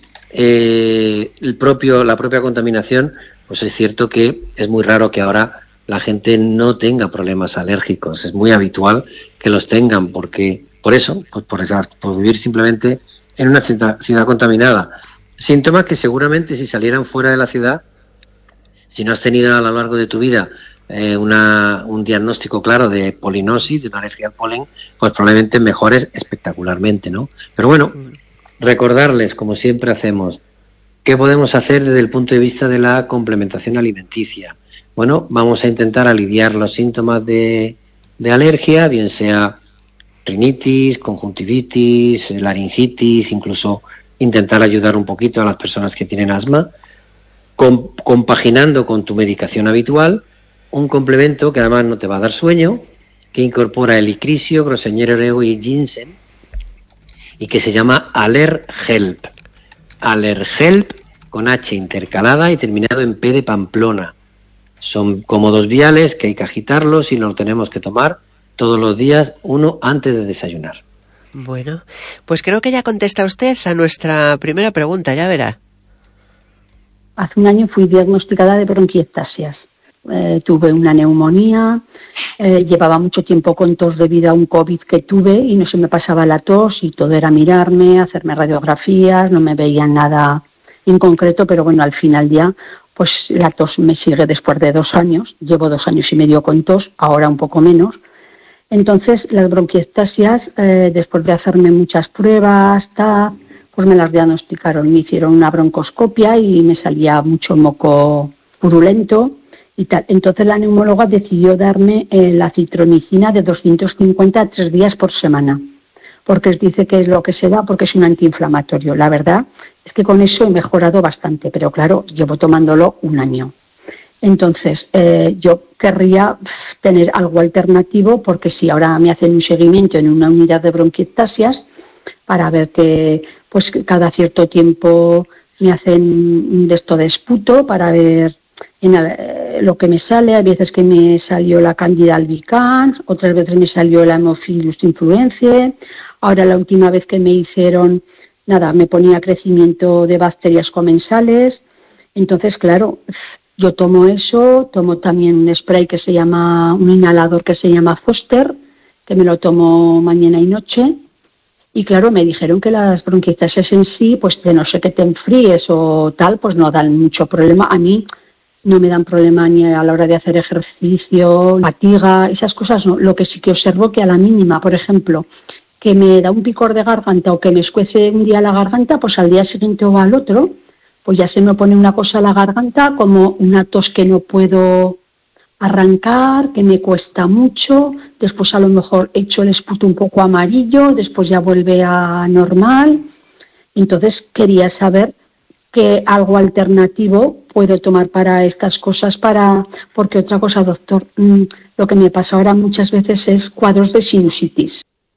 eh, el propio la propia contaminación, pues es cierto que es muy raro que ahora la gente no tenga problemas alérgicos, es muy habitual que los tengan porque por eso, pues por, esa, por vivir simplemente en una ciudad, ciudad contaminada. Síntomas que seguramente si salieran fuera de la ciudad, si no has tenido a lo largo de tu vida eh, una, un diagnóstico claro de polinosis, de una alergia al polen, pues probablemente mejores espectacularmente, ¿no? Pero bueno, recordarles, como siempre hacemos, ¿qué podemos hacer desde el punto de vista de la complementación alimenticia? Bueno, vamos a intentar aliviar los síntomas de, de alergia, bien sea rinitis, conjuntivitis, laringitis, incluso intentar ayudar un poquito a las personas que tienen asma, com, compaginando con tu medicación habitual, un complemento que además no te va a dar sueño, que incorpora el icrisio, grosseñero oreo y ginseng, y que se llama Allerhelp. Allerhelp con H intercalada y terminado en P de Pamplona. Son como dos viales que hay que agitarlos y nos tenemos que tomar todos los días, uno antes de desayunar. Bueno, pues creo que ya contesta usted a nuestra primera pregunta, ya verá. Hace un año fui diagnosticada de bronquiectasias. Eh, tuve una neumonía, eh, llevaba mucho tiempo con tos debido a un COVID que tuve y no se me pasaba la tos y todo era mirarme, hacerme radiografías, no me veían nada en concreto, pero bueno, al final ya, pues la tos me sigue después de dos años, llevo dos años y medio con tos, ahora un poco menos. Entonces, las bronquiectasias, eh, después de hacerme muchas pruebas, ta, pues me las diagnosticaron. Me hicieron una broncoscopia y me salía mucho moco purulento y tal. Entonces la neumóloga decidió darme eh, la citromicina de doscientos cincuenta a tres días por semana, porque dice que es lo que se da porque es un antiinflamatorio. La verdad es que con eso he mejorado bastante, pero claro, llevo tomándolo un año. Entonces, eh, yo querría tener algo alternativo, porque si ahora me hacen un seguimiento en una unidad de bronquiectasias para ver que, pues, cada cierto tiempo me hacen de esto de esputo para ver en eh, lo que me sale. Hay veces que me salió la Candida albicans, otras veces me salió la Haemophilus influenzae. Ahora la última vez que me hicieron, nada, me ponía crecimiento de bacterias comensales. Entonces, claro, yo tomo eso, tomo también un spray que se llama, un inhalador que se llama Foster, que me lo tomo mañana y noche. Y claro, me dijeron que las bronquiectasias en sí, pues de no sé que te enfríes o tal, pues no dan mucho problema. A mí no me dan problema ni a la hora de hacer ejercicio, fatiga, esas cosas no. Lo que sí que observo que a la mínima, por ejemplo, que me da un picor de garganta o que me escuece un día la garganta, pues al día siguiente o al otro, pues ya se me pone una cosa a la garganta, como una tos que no puedo arrancar, que me cuesta mucho, después a lo mejor echo el esputo un poco amarillo, después ya vuelve a normal. Entonces quería saber qué algo alternativo puedo tomar para estas cosas, para porque otra cosa, doctor, mmm, lo que me pasa ahora muchas veces es cuadros de sinusitis.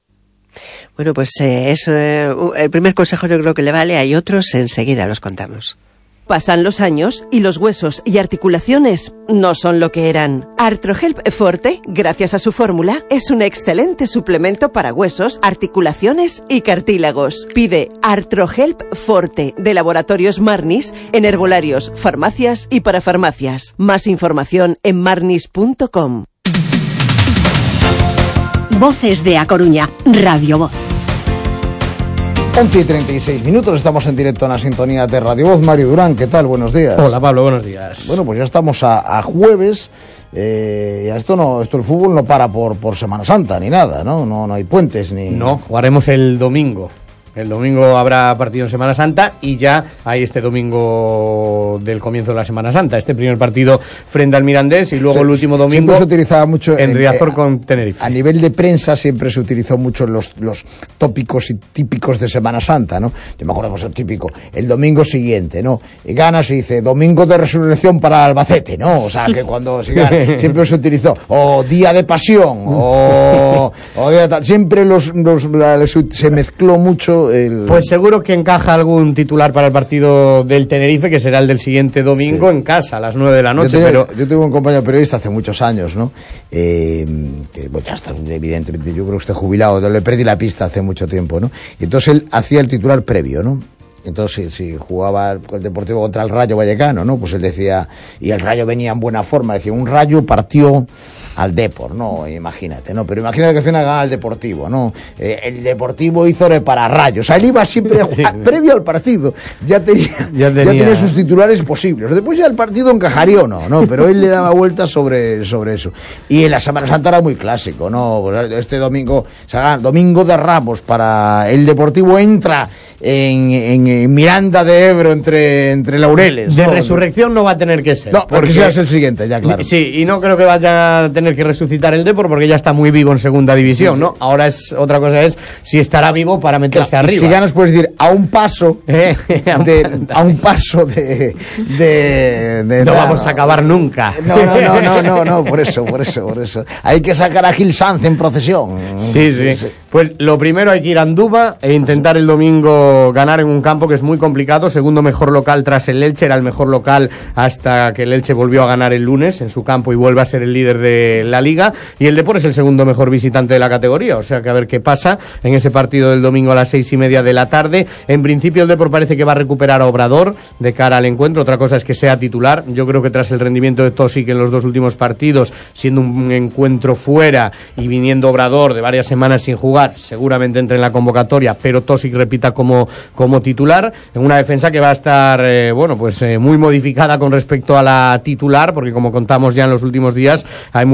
Bueno, pues eh, es, eh, el primer consejo yo creo que le vale, hay otros, enseguida los contamos. Pasan los años y los huesos y articulaciones no son lo que eran. Artrohelp Forte, gracias a su fórmula, es un excelente suplemento para huesos, articulaciones y cartílagos. Pide Artrohelp Forte de Laboratorios Marnis en herbolarios, farmacias y parafarmacias. Más información en marnis punto com. Voces de A Coruña, Radio Voz. once y treinta y seis minutos, estamos en directo en la sintonía de Radio Voz. Mario Durán, ¿qué tal? Buenos días. Hola Pablo, buenos días. Bueno, pues ya estamos a, a jueves. Eh, esto no, esto el fútbol no para por, por Semana Santa ni nada, ¿no? No, no hay puentes ni. No, jugaremos el domingo. El domingo habrá partido en Semana Santa y ya hay este domingo del comienzo de la Semana Santa. Este primer partido frente al Mirandés y luego sí, el último domingo siempre se utilizaba mucho en, en Riazor eh, con Tenerife. A nivel de prensa siempre se utilizó mucho los, los tópicos y típicos de Semana Santa, ¿no? Yo me acuerdo, pues el típico, el domingo siguiente, ¿no? Y gana, se dice, domingo de resurrección para Albacete, ¿no? O sea, que cuando se gana, siempre se utilizó, o día de pasión, o, o día de tal, siempre los, los, la, se mezcló mucho. El... Pues seguro que encaja algún titular para el partido del Tenerife, que será el del siguiente domingo, sí, en casa, a las nueve de la noche. Yo, tengo, pero... yo tengo un compañero periodista hace muchos años, ¿no? Eh, que bueno, ya está, evidentemente, yo creo que esté jubilado, le perdí la pista hace mucho tiempo, ¿no? Y entonces él hacía el titular previo, ¿no? Entonces, si, si jugaba el Deportivo contra el Rayo Vallecano, ¿no? Pues él decía, y el Rayo venía en buena forma, decía, un Rayo partió al Depor, ¿no? Imagínate, ¿no? Pero imagínate que hacía una gana al Deportivo, ¿no? Eh, el Deportivo hizo de para Rayo, o sea, él iba siempre a jugar, sí, previo al partido, ya tenía, ya tenía... ya tenía sus titulares posibles. Después ya el partido encajaría o no, ¿no? Pero él le daba vueltas sobre, sobre eso. Y en la Semana Santa era muy clásico, ¿no? Este domingo, o sea, domingo de Ramos para el Deportivo entra en, en, en Miranda de Ebro entre, entre laureles, de ¿no? Resurrección no va a tener que ser. No, porque sea el siguiente, ya claro. Sí, y no creo que vaya a tener que resucitar el Depor porque ya está muy vivo en segunda división, sí, sí. ¿no? Ahora es otra cosa es si estará vivo para meterse claro, arriba. Si ganas puedes decir a un paso de, a un paso de, de, de no nada, vamos no. a acabar nunca. No, no, no, no, no, no, por eso, por eso, por eso. Hay que sacar a Gil Sanz en procesión. Sí, sí, sí, sí. Pues lo primero hay que ir a Andúba e intentar el domingo ganar en un campo que es muy complicado. Segundo mejor local tras el Elche, era el mejor local hasta que el Elche volvió a ganar el lunes en su campo y vuelve a ser el líder de la Liga, y el Depor es el segundo mejor visitante de la categoría, o sea que a ver qué pasa en ese partido del domingo a las seis y media de la tarde. En principio el Depor parece que va a recuperar a Obrador de cara al encuentro, otra cosa es que sea titular. Yo creo que tras el rendimiento de Tosic en los dos últimos partidos, siendo un encuentro fuera y viniendo Obrador de varias semanas sin jugar, seguramente entre en la convocatoria, pero Tosic repita como, como titular, en una defensa que va a estar eh, bueno, pues eh, muy modificada con respecto a la titular, porque como contamos ya en los últimos días, hay muchos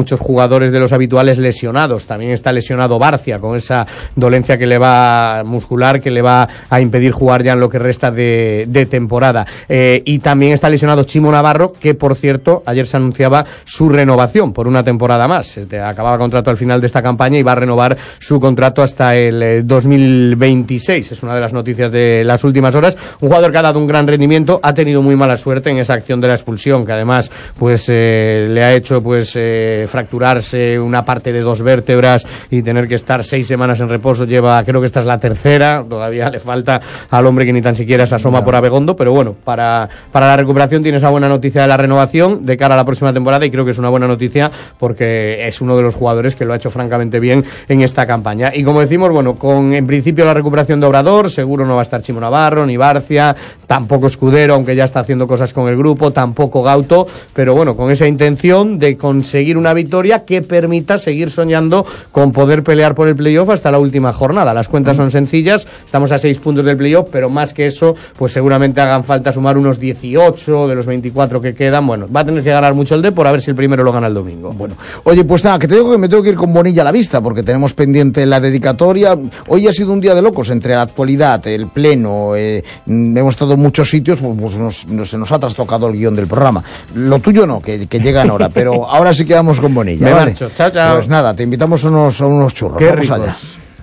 muchos jugadores de los habituales lesionados. También está lesionado Barcia, con esa dolencia que le va muscular, que le va a impedir jugar ya en lo que resta de, de temporada. Eh, y también está lesionado Chimo Navarro, que por cierto, ayer se anunciaba su renovación por una temporada más. Este, acababa contrato al final de esta campaña y va a renovar su contrato hasta el eh, dos mil veintiséis. Es una de las noticias de las últimas horas. Un jugador que ha dado un gran rendimiento, ha tenido muy mala suerte en esa acción de la expulsión, que además pues eh, le ha hecho pues eh, fracturarse una parte de dos vértebras y tener que estar seis semanas en reposo. Lleva, creo que esta es la tercera, todavía le falta al hombre que ni tan siquiera se asoma no. por Abegondo, pero bueno, para, para la recuperación tiene esa buena noticia de la renovación de cara a la próxima temporada, y creo que es una buena noticia porque es uno de los jugadores que lo ha hecho francamente bien en esta campaña. Y como decimos, bueno, con en principio la recuperación de Obrador, seguro no va a estar Chimo Navarro, ni Barcia, tampoco Escudero, aunque ya está haciendo cosas con el grupo, tampoco Gauto, pero bueno, con esa intención de conseguir una victoria que permita seguir soñando con poder pelear por el playoff hasta la última jornada. Las cuentas son sencillas, estamos a seis puntos del playoff, pero más que eso, pues seguramente hagan falta sumar unos dieciocho de los veinticuatro que quedan. Bueno, va a tener que ganar mucho el Depor, a ver si el primero lo gana el domingo. Bueno, oye, pues nada, que te digo que me tengo que ir con Bonilla a la vista, porque tenemos pendiente la dedicatoria. Hoy ha sido un día de locos, entre la actualidad, el pleno, eh, hemos estado en muchos sitios, pues, pues nos, nos, se nos ha trastocado el guión del programa. Lo tuyo no, que, que llega en hora, pero ahora sí que vamos con Bonilla. Me ¿vale? marcho. Chao, chao. Pues nada, te invitamos a unos, a unos churros. Qué Vamos ricos. allá.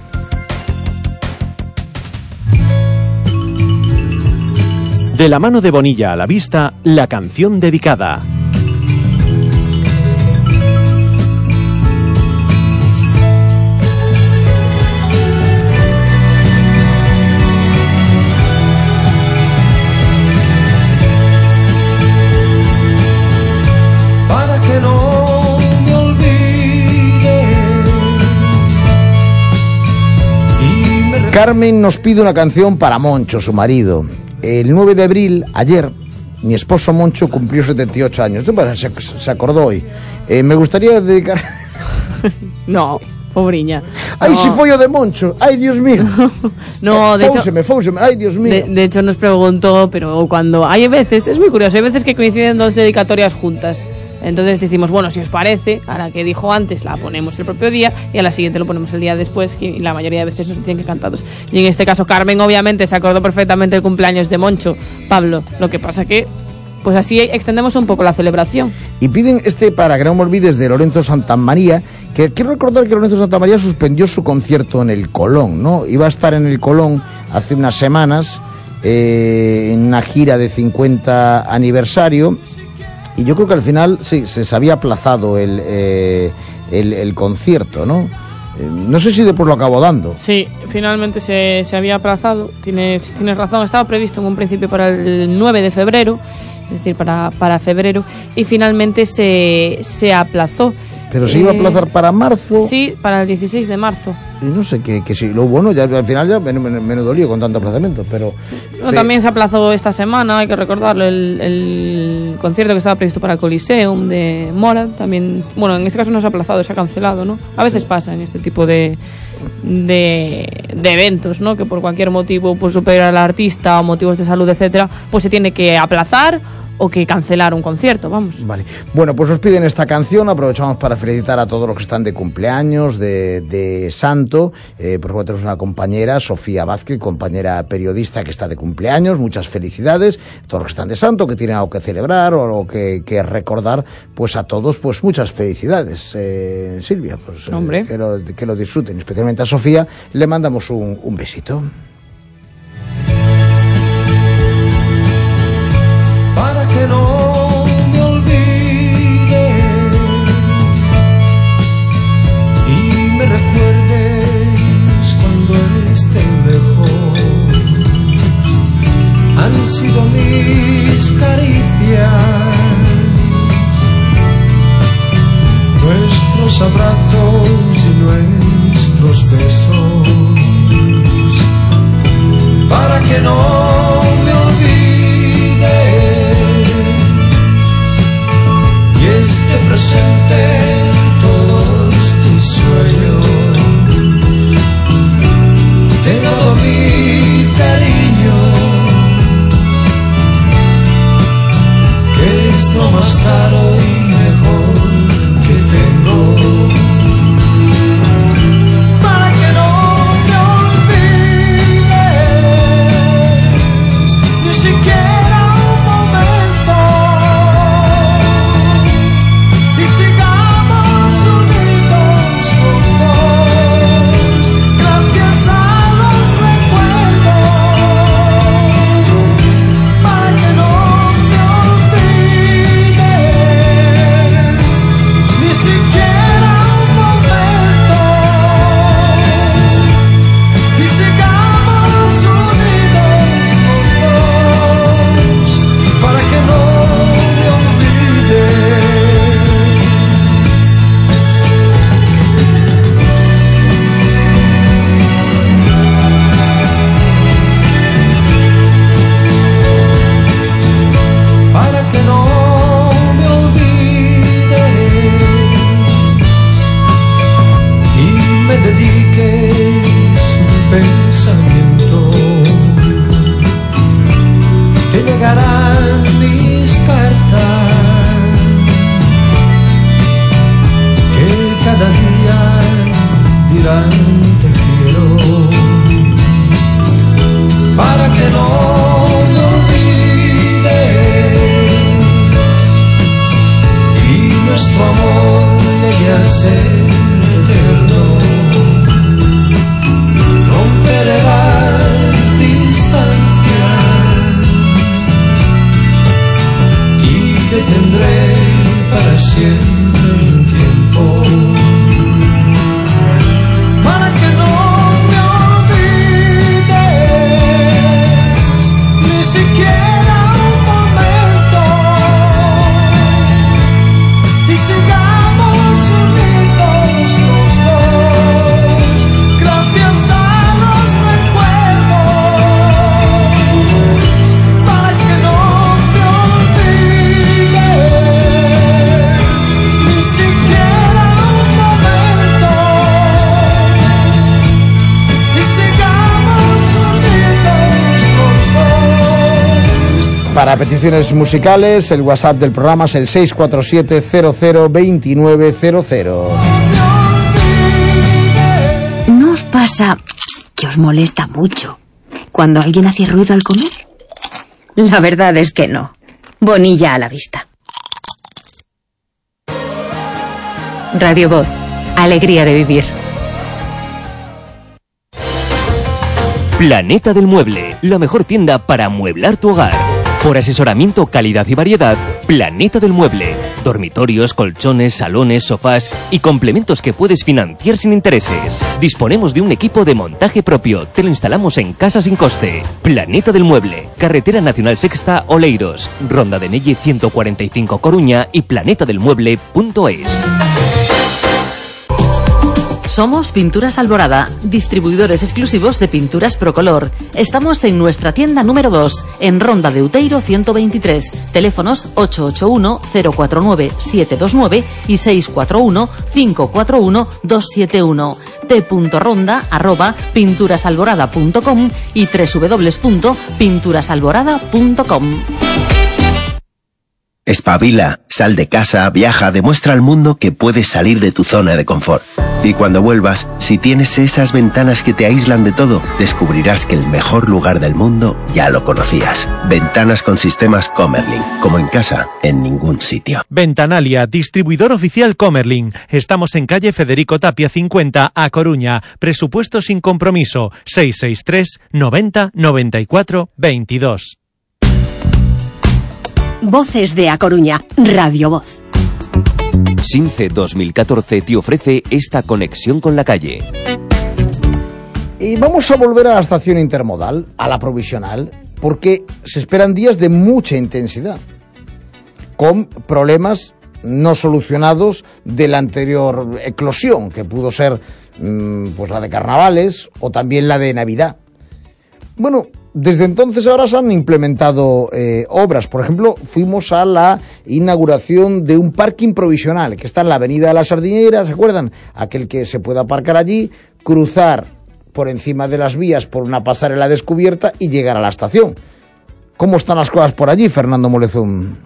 De la mano de Bonilla a la vista, la canción dedicada. Para que no me olvide. Y me... Carmen nos pide una canción para Moncho, su marido. El nueve de abril, ayer, mi esposo Moncho cumplió setenta y ocho años. Se, se acordó hoy. Eh, me gustaría dedicar... No, pobriña. ¡Ay, no. si pollo de Moncho! ¡Ay, Dios mío! No, de fóuseme, hecho... fóuseme. ¡Ay, Dios mío! De, de hecho nos preguntó, pero cuando... Hay veces, es muy curioso, hay veces que coinciden dos dedicatorias juntas. Entonces decimos, bueno, si os parece, a la que dijo antes la ponemos el propio día y a la siguiente lo ponemos el día después, y la mayoría de veces nos dicen que cantados. Y en este caso Carmen obviamente se acordó perfectamente del cumpleaños de Moncho, Pablo. Lo que pasa que, pues así extendemos un poco la celebración. Y piden este para que no me olvides de Lorenzo Santamaría, que quiero recordar que Lorenzo Santamaría suspendió su concierto en el Colón, ¿no? Iba a estar en el Colón hace unas semanas, eh, en una gira de cincuenta aniversario. Y yo creo que al final sí, se, se había aplazado el, eh, el, el concierto, ¿no? Eh, no sé si después lo acabó dando. Sí, finalmente se, se había aplazado, tienes, tienes razón, estaba previsto en un principio para el nueve de febrero, es decir, para, para febrero, y finalmente se, se aplazó. Pero se iba a aplazar para marzo. Sí, para el dieciséis de marzo. Y no sé qué, que sí, lo bueno, ya al final ya menos, menos dolía con tanto aplazamiento, pero... No, también se aplazó esta semana, hay que recordarlo, el, el concierto que estaba previsto para el Coliseum de Mora, también, bueno, en este caso no se ha aplazado, se ha cancelado, ¿no? A veces pasa en este tipo de, de, de eventos, ¿no? Que por cualquier motivo, pues superior al artista o motivos de salud, etcétera, pues se tiene que aplazar o que cancelar un concierto, vamos. Vale. Bueno, pues os piden esta canción, aprovechamos para felicitar a todos los que están de cumpleaños, de, de santo. Eh, por ejemplo, tenemos una compañera, Sofía Vázquez, compañera periodista que está de cumpleaños, muchas felicidades. Todos los que están de santo, que tienen algo que celebrar o algo que, que recordar, pues a todos, pues muchas felicidades. Eh, Silvia, pues Hombre. Eh, que, lo, que lo disfruten, especialmente a Sofía, le mandamos un, un besito. Para que no me olvide y me recuerdes cuando esté mejor. Han sido mis caricias, nuestros abrazos y nuestros besos, para que no me olvide y esté presente en todos tus sueños. Te doy mi cariño, que es lo más caro y mejor que tengo. a ser eterno. Romperé las distancias y detendré para siempre el tiempo. Para que no me olvides ni siquiera un momento y sigamos unidos los dos gracias a los recuerdos. Para que no me olvides ni siquiera un momento y sigamos unidos los dos. Para peticiones musicales, el WhatsApp del programa es el seis cuatro siete cero cero dos nueve cero cero. ¿No os pasa que os molesta mucho cuando alguien hace ruido al comer? La verdad es que no. Bonilla a la vista. Radio Voz. Alegría de vivir. Planeta del Mueble, la mejor tienda para amueblar tu hogar. Por asesoramiento, calidad y variedad, Planeta del Mueble. Dormitorios, colchones, salones, sofás y complementos que puedes financiar sin intereses. Disponemos de un equipo de montaje propio. Te lo instalamos en casa sin coste. Planeta del Mueble, Carretera Nacional Sexta, Oleiros, Ronda de Nelle ciento cuarenta y cinco Coruña y planeta del mueble punto es. Somos Pinturas Alborada, distribuidores exclusivos de pinturas Procolor. Estamos en nuestra tienda número dos, en Ronda de Uteiro ciento veintitrés. Teléfonos ocho ocho uno cero cuatro nueve siete dos nueve y seis cuatro uno cinco cuatro uno dos siete uno. t.ronda arroba pinturasalborada punto com y doble u doble u doble u punto pinturasalborada punto com. Espabila, sal de casa, viaja, demuestra al mundo que puedes salir de tu zona de confort. Y cuando vuelvas, si tienes esas ventanas que te aíslan de todo, descubrirás que el mejor lugar del mundo ya lo conocías. Ventanas con sistemas Comerlin, como en casa, en ningún sitio. Ventanalia, distribuidor oficial Comerlin. Estamos en calle Federico Tapia cincuenta, A Coruña. Presupuesto sin compromiso. seis seis tres noventa noventa y cuatro veintidós. Voces de A Coruña, Radio Voz. SINCE dos mil catorce te ofrece esta conexión con la calle. Y vamos a volver a la estación intermodal, a la provisional, porque se esperan días de mucha intensidad, con problemas no solucionados de la anterior eclosión, que pudo ser mmm, pues la de carnavales o también la de Navidad. Bueno, desde entonces ahora se han implementado eh, obras. Por ejemplo, fuimos a la inauguración de un parking provisional que está en la avenida de la Sardinera, ¿se acuerdan? Aquel que se puede aparcar allí, cruzar por encima de las vías por una pasarela descubierta y llegar a la estación. ¿Cómo están las cosas por allí, Fernando Molezún?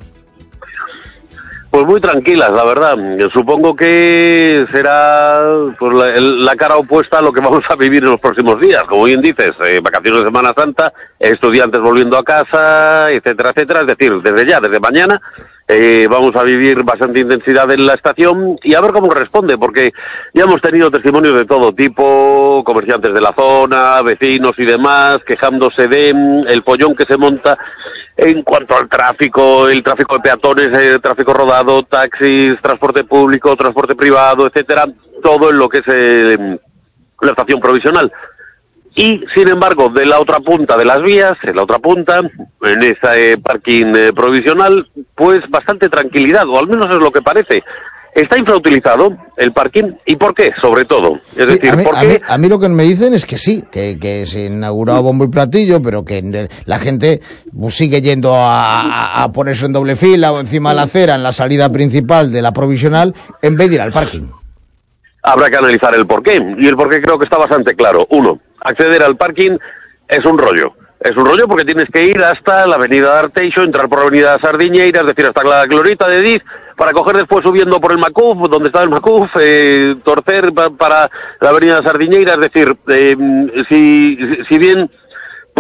Pues muy tranquilas, la verdad. Supongo que será pues, la, la cara opuesta a lo que vamos a vivir en los próximos días. Como bien dices, eh, vacaciones de Semana Santa, estudiantes volviendo a casa, etcétera, etcétera. Es decir, desde ya, desde mañana, eh, vamos a vivir bastante intensidad en la estación y a ver cómo responde, porque ya hemos tenido testimonios de todo tipo, comerciantes de la zona, vecinos y demás, quejándose de el follón que se monta en cuanto al tráfico, el tráfico de peatones, el tráfico rodado, taxis, transporte público, transporte privado, etcétera, todo en lo que es eh, la estación provisional. Y, sin embargo, de la otra punta de las vías, en la otra punta, en ese eh, parking eh, provisional, pues bastante tranquilidad, o al menos es lo que parece. Está infrautilizado el parking, ¿y por qué? Sobre todo. Es Sí, decir, a, mí, ¿por a, qué? mí, a mí lo que me dicen es que sí, que, que se inauguró a bombo y platillo, pero que la gente pues, sigue yendo a, a, a ponerse en doble fila o encima de la acera en la salida principal de la provisional en vez de ir al parking. Habrá que analizar el porqué, y el porqué creo que está bastante claro. Uno, acceder al parking es un rollo. Es un rollo porque tienes que ir hasta la avenida de Arteixo, entrar por la avenida Sardiñeira, es decir, hasta la glorieta de Diz, para coger después subiendo por el Macuf, donde está el Macuf, eh, torcer pa, para la avenida Sardiñeira, es decir, eh, si, si bien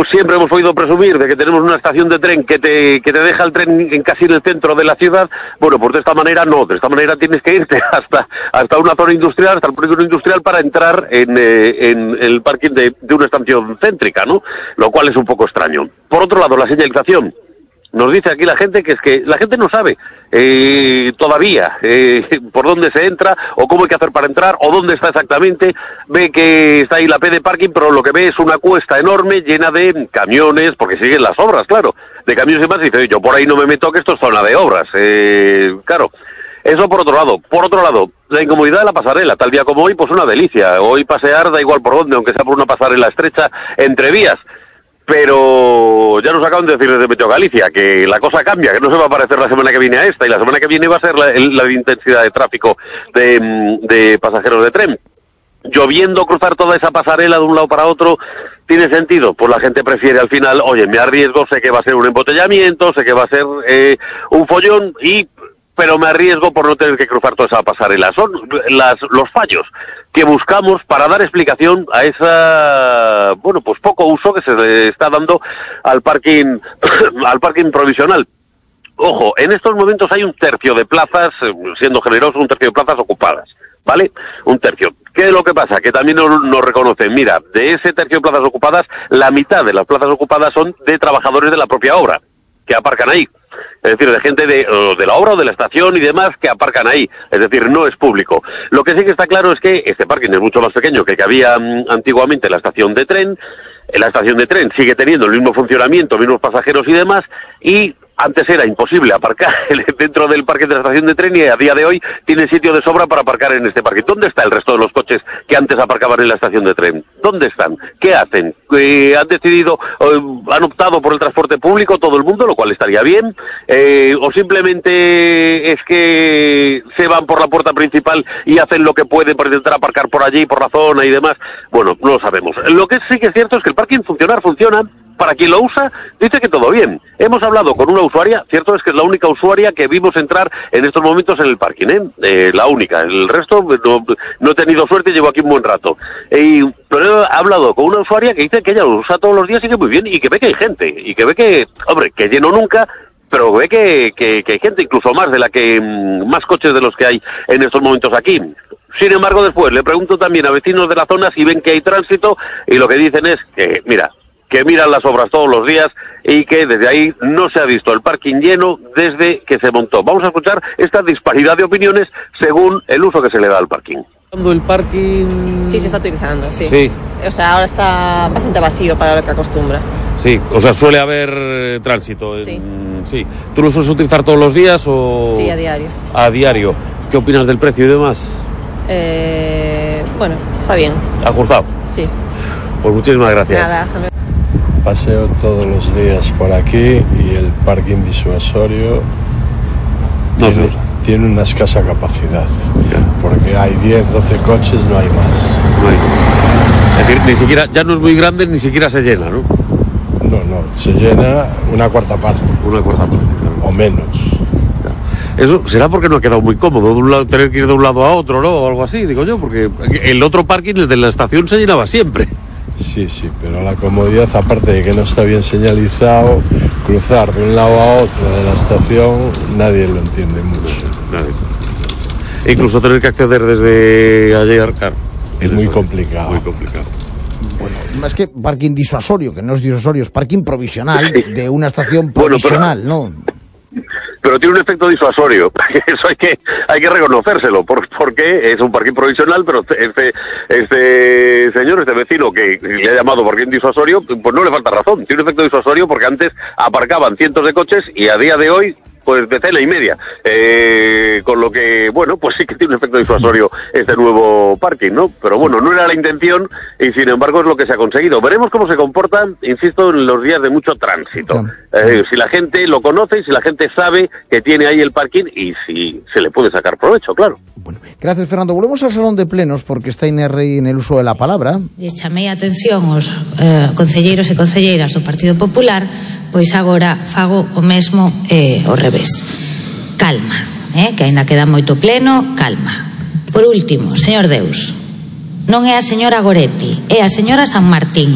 pues siempre hemos oído presumir de que tenemos una estación de tren que te, que te deja el tren en casi en el centro de la ciudad. Bueno, pues de esta manera no, de esta manera tienes que irte hasta, hasta una zona industrial, hasta el polígono industrial para entrar en, eh, en el parking de, de una estación céntrica, ¿no? Lo cual es un poco extraño. Por otro lado, la señalización. Nos dice aquí la gente que es que la gente no sabe eh, todavía eh, por dónde se entra o cómo hay que hacer para entrar o dónde está exactamente. Ve que está ahí la P de parking, pero lo que ve es una cuesta enorme llena de camiones, porque siguen las obras, claro, de camiones y más, y dice, yo por ahí no me meto que esto es zona de obras. Eh, claro, eso por otro lado. Por otro lado, la incomodidad de la pasarela, tal día como hoy, pues una delicia. Hoy pasear da igual por dónde, aunque sea por una pasarela estrecha entre vías. Pero ya nos acaban de decir desde Meteo Galicia que la cosa cambia, que no se va a parecer la semana que viene a esta, y la semana que viene va a ser la, la intensidad de tráfico de, de pasajeros de tren. Lloviendo, cruzar toda esa pasarela de un lado para otro, ¿tiene sentido? Pues la gente prefiere al final, oye, me arriesgo, sé que va a ser un embotellamiento, sé que va a ser eh, un follón, y pero me arriesgo por no tener que cruzar toda esa pasarela. Son las, los fallos que buscamos para dar explicación a esa, bueno, pues poco uso que se le está dando al parking, al parking provisional. Ojo, en estos momentos hay un tercio de plazas, siendo generoso, un tercio de plazas ocupadas, ¿vale? Un tercio. ¿Qué es lo que pasa? Que también nos, nos reconocen, mira, de ese tercio de plazas ocupadas, la mitad de las plazas ocupadas son de trabajadores de la propia obra, que aparcan ahí. Es decir, de gente de, de la obra o de la estación y demás que aparcan ahí. Es decir, no es público. Lo que sí que está claro es que este parking es mucho más pequeño que el que había um, antiguamente en la estación de tren. La estación de tren sigue teniendo el mismo funcionamiento, mismos pasajeros y demás, y antes era imposible aparcar dentro del parque de la estación de tren y a día de hoy tiene sitio de sobra para aparcar en este parque. ¿Dónde está el resto de los coches que antes aparcaban en la estación de tren? ¿Dónde están? ¿Qué hacen? Eh, ¿Han decidido, eh, han optado por el transporte público todo el mundo, lo cual estaría bien? Eh, ¿O simplemente es que se van por la puerta principal y hacen lo que pueden para intentar aparcar por allí, por la zona y demás? Bueno, no lo sabemos. Lo que sí que es cierto es que el parking funcionar funciona. Para quien lo usa, dice que todo bien. Hemos hablado con una usuaria, cierto es que es la única usuaria que vimos entrar en estos momentos en el parking, ¿eh? Eh, la única. El resto no, no he tenido suerte y llevo aquí un buen rato. Eh, pero he hablado con una usuaria que dice que ella lo usa todos los días y que muy bien, y que ve que hay gente, y que ve que, hombre, que lleno nunca, pero ve que, que, que hay gente, incluso más de la que, más coches de los que hay en estos momentos aquí. Sin embargo, después le pregunto también a vecinos de la zona si ven que hay tránsito, y lo que dicen es que, mira, que miran las obras todos los días y que desde ahí no se ha visto el parking lleno desde que se montó. Vamos a escuchar esta disparidad de opiniones según el uso que se le da al parking. ¿El parking? Sí, se está utilizando, sí. Sí. O sea, ahora está bastante vacío para lo que acostumbra. Sí, o sea, suele haber eh, tránsito. En... Sí. Sí. ¿Tú lo sueles utilizar todos los días o...? Sí, a diario. A diario. ¿Qué opinas del precio y demás? Eh, bueno, está bien. ¿Ajustado? Sí. Pues muchísimas gracias. Nada, hasta luego. Paseo todos los días por aquí y el parking disuasorio no tiene, tiene una escasa capacidad, porque hay diez, doce coches, no hay más. No hay más. Es decir, ni siquiera, ya no es muy grande, ni siquiera se llena, ¿no? No, no, se llena una cuarta parte. Una cuarta parte, claro. O menos. Claro. Eso será porque no ha quedado muy cómodo de un lado, tener que ir de un lado a otro, ¿no? O algo así, digo yo, porque el otro parking, el de la estación, se llenaba siempre. Sí, sí, pero la comodidad, aparte de que no está bien señalizado, cruzar de un lado a otro de la estación, nadie lo entiende mucho. Nadie. E incluso tener que acceder desde ayer, claro. Es muy complicado. Muy complicado. Bueno, más que parking disuasorio, que no es disuasorio, es parking provisional de una estación provisional, bueno, pero... ¿no? Pero tiene un efecto disuasorio, eso hay que hay que reconocérselo, por, porque es un parking provisional, pero este, este señor, este vecino que le ha llamado parking disuasorio, pues no le falta razón, tiene un efecto disuasorio porque antes aparcaban cientos de coches y a día de hoy pues decena y media, eh, con lo que, bueno, pues sí que tiene un efecto disuasorio este nuevo parking, ¿no? Pero bueno, no era la intención y sin embargo es lo que se ha conseguido. Veremos cómo se comportan, insisto, en los días de mucho tránsito. Eh, si la gente lo conoce y si la gente sabe que tiene ahí el parking y si se le puede sacar provecho, claro. Bueno, gracias, Fernando. Volvemos al salón de plenos porque está Inés Rey en el uso de la palabra. E chamei a atención os eh, concelleiros e concelleiras do Partido Popular, pois agora fago o mesmo eh, ao revés. Calma, eh, que aínda queda moito pleno, calma. Por último, señor Deus, non é a señora Goretti, é a señora San Martín,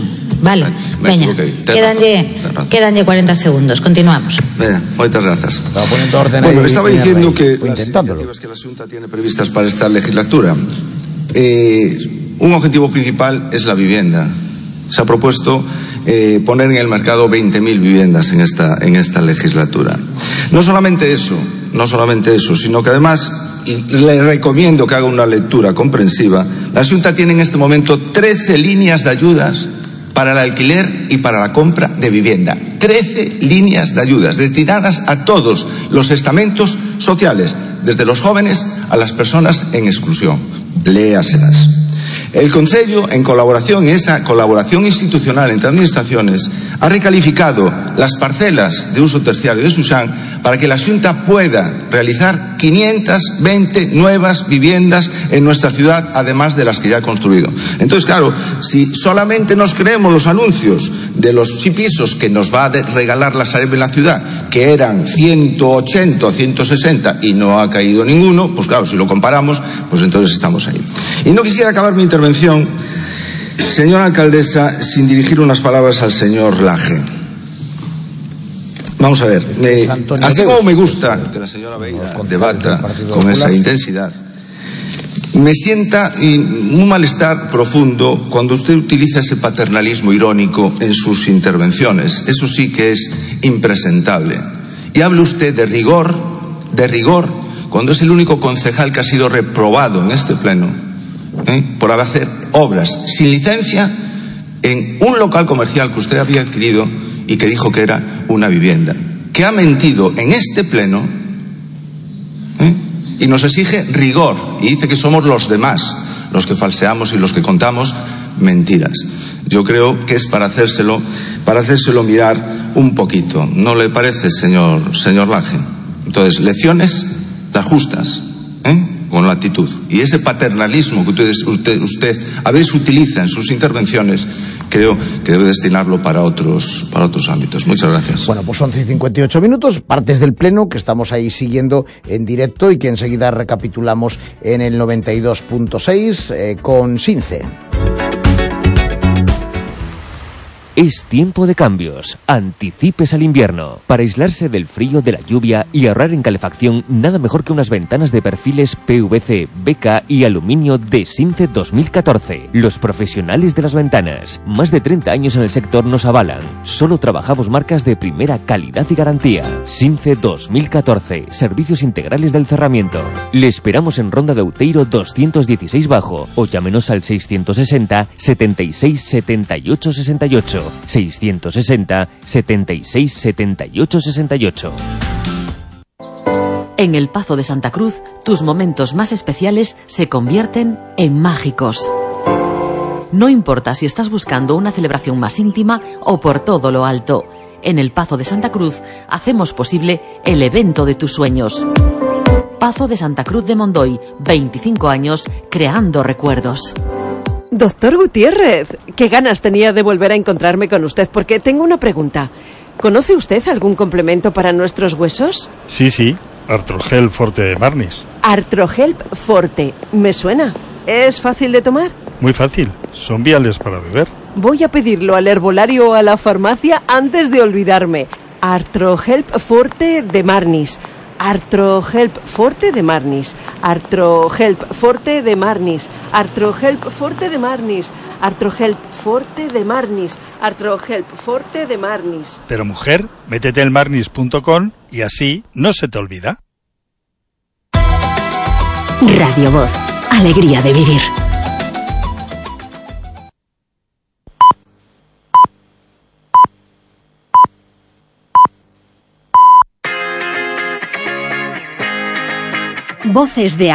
Vale, veña, quedanlle, quedanlle cuarenta segundos, continuamos. Veña, moitas grazas. Orden bueno, ahí, estaba diciendo que las intentándolo. iniciativas que la Xunta tiene previstas para esta legislatura, eh, un objetivo principal es la vivienda. Se ha propuesto eh, poner en el mercado veinte mil viviendas en esta, en esta legislatura. No solamente eso, no solamente eso, sino que además, y le recomiendo que haga una lectura comprensiva, la Xunta tiene en este momento trece líneas de ayudas para el alquiler y para la compra de vivienda. trece líneas de ayudas destinadas a todos los estamentos sociales, desde los jóvenes a las personas en exclusión. Léaselas. El Concello, en colaboración, esa colaboración institucional entre administraciones, ha recalificado las parcelas de uso terciario de Susán para que la Xunta pueda realizar quinientas veinte nuevas viviendas en nuestra ciudad, además de las que ya ha construido. Entonces, claro, si solamente nos creemos los anuncios de los pisos que nos va a regalar la Sareb en la ciudad, que eran ciento ochenta o ciento sesenta y no ha caído ninguno, pues claro, si lo comparamos, pues entonces estamos ahí. Y no quisiera acabar mi intervención, señora alcaldesa, sin dirigir unas palabras al señor Laje. Vamos a ver, eh, así como me gusta que la señora Beira debata con esa intensidad, me sienta un malestar profundo cuando usted utiliza ese paternalismo irónico en sus intervenciones. Eso sí que es impresentable. Y habla usted de rigor, de rigor, cuando es el único concejal que ha sido reprobado en este pleno, ¿eh? por hacer obras sin licencia en un local comercial que usted había adquirido y que dijo que era una vivienda, que ha mentido en este pleno, ¿eh? y nos exige rigor y dice que somos los demás los que falseamos y los que contamos mentiras. Yo creo que es para hacérselo, para hacérselo mirar un poquito. ¿No le parece, señor, señor Laje? Entonces, lecciones las justas, ¿eh? con la actitud. Y ese paternalismo que ustedes, usted, usted a veces utiliza en sus intervenciones, creo que debe destinarlo para otros, para otros ámbitos. Muchas gracias. Bueno, pues once y cincuenta y ocho minutos, partes del pleno que estamos ahí siguiendo en directo y que enseguida recapitulamos en el noventa y dos punto seis eh, con Since. Es tiempo de cambios. Anticipes al invierno. Para aislarse del frío, de la lluvia y ahorrar en calefacción, nada mejor que unas ventanas de perfiles P V C, B K y aluminio de Since dos mil catorce. Los profesionales de las ventanas. Más de treinta años en el sector nos avalan. Solo trabajamos marcas de primera calidad y garantía. Since dos mil catorce. Servicios integrales del cerramiento. Le esperamos en Ronda de Outeiro doscientos dieciséis Bajo o llámenos al seiscientos sesenta, setenta y seis, setenta y ocho, sesenta y ocho. seiscientos sesenta, setenta y seis, setenta y ocho, sesenta y ocho. En el Pazo de Santa Cruz, tus momentos más especiales se convierten en mágicos. No importa si estás buscando una celebración más íntima o por todo lo alto, en el Pazo de Santa Cruz hacemos posible el evento de tus sueños. Pazo de Santa Cruz de Mondoy, veinticinco años creando recuerdos. Doctor Gutiérrez, qué ganas tenía de volver a encontrarme con usted, porque tengo una pregunta. ¿Conoce usted algún complemento para nuestros huesos? Sí, sí, Artrogel Forte de Marnis. Artrogel Forte, me suena. ¿Es fácil de tomar? Muy fácil, son viales para beber. Voy a pedirlo al herbolario o a la farmacia antes de olvidarme. Artrogel Forte de Marnis. Artrohelp Forte de Marnis, Artrohelp Forte de Marnis, Artrohelp Forte de Marnis, Artrohelp Forte de Marnis, Artrohelp Forte de Marnis. Pero mujer, métete en marnis punto com y así no se te olvida. Radio Voz, alegría de vivir. Voces de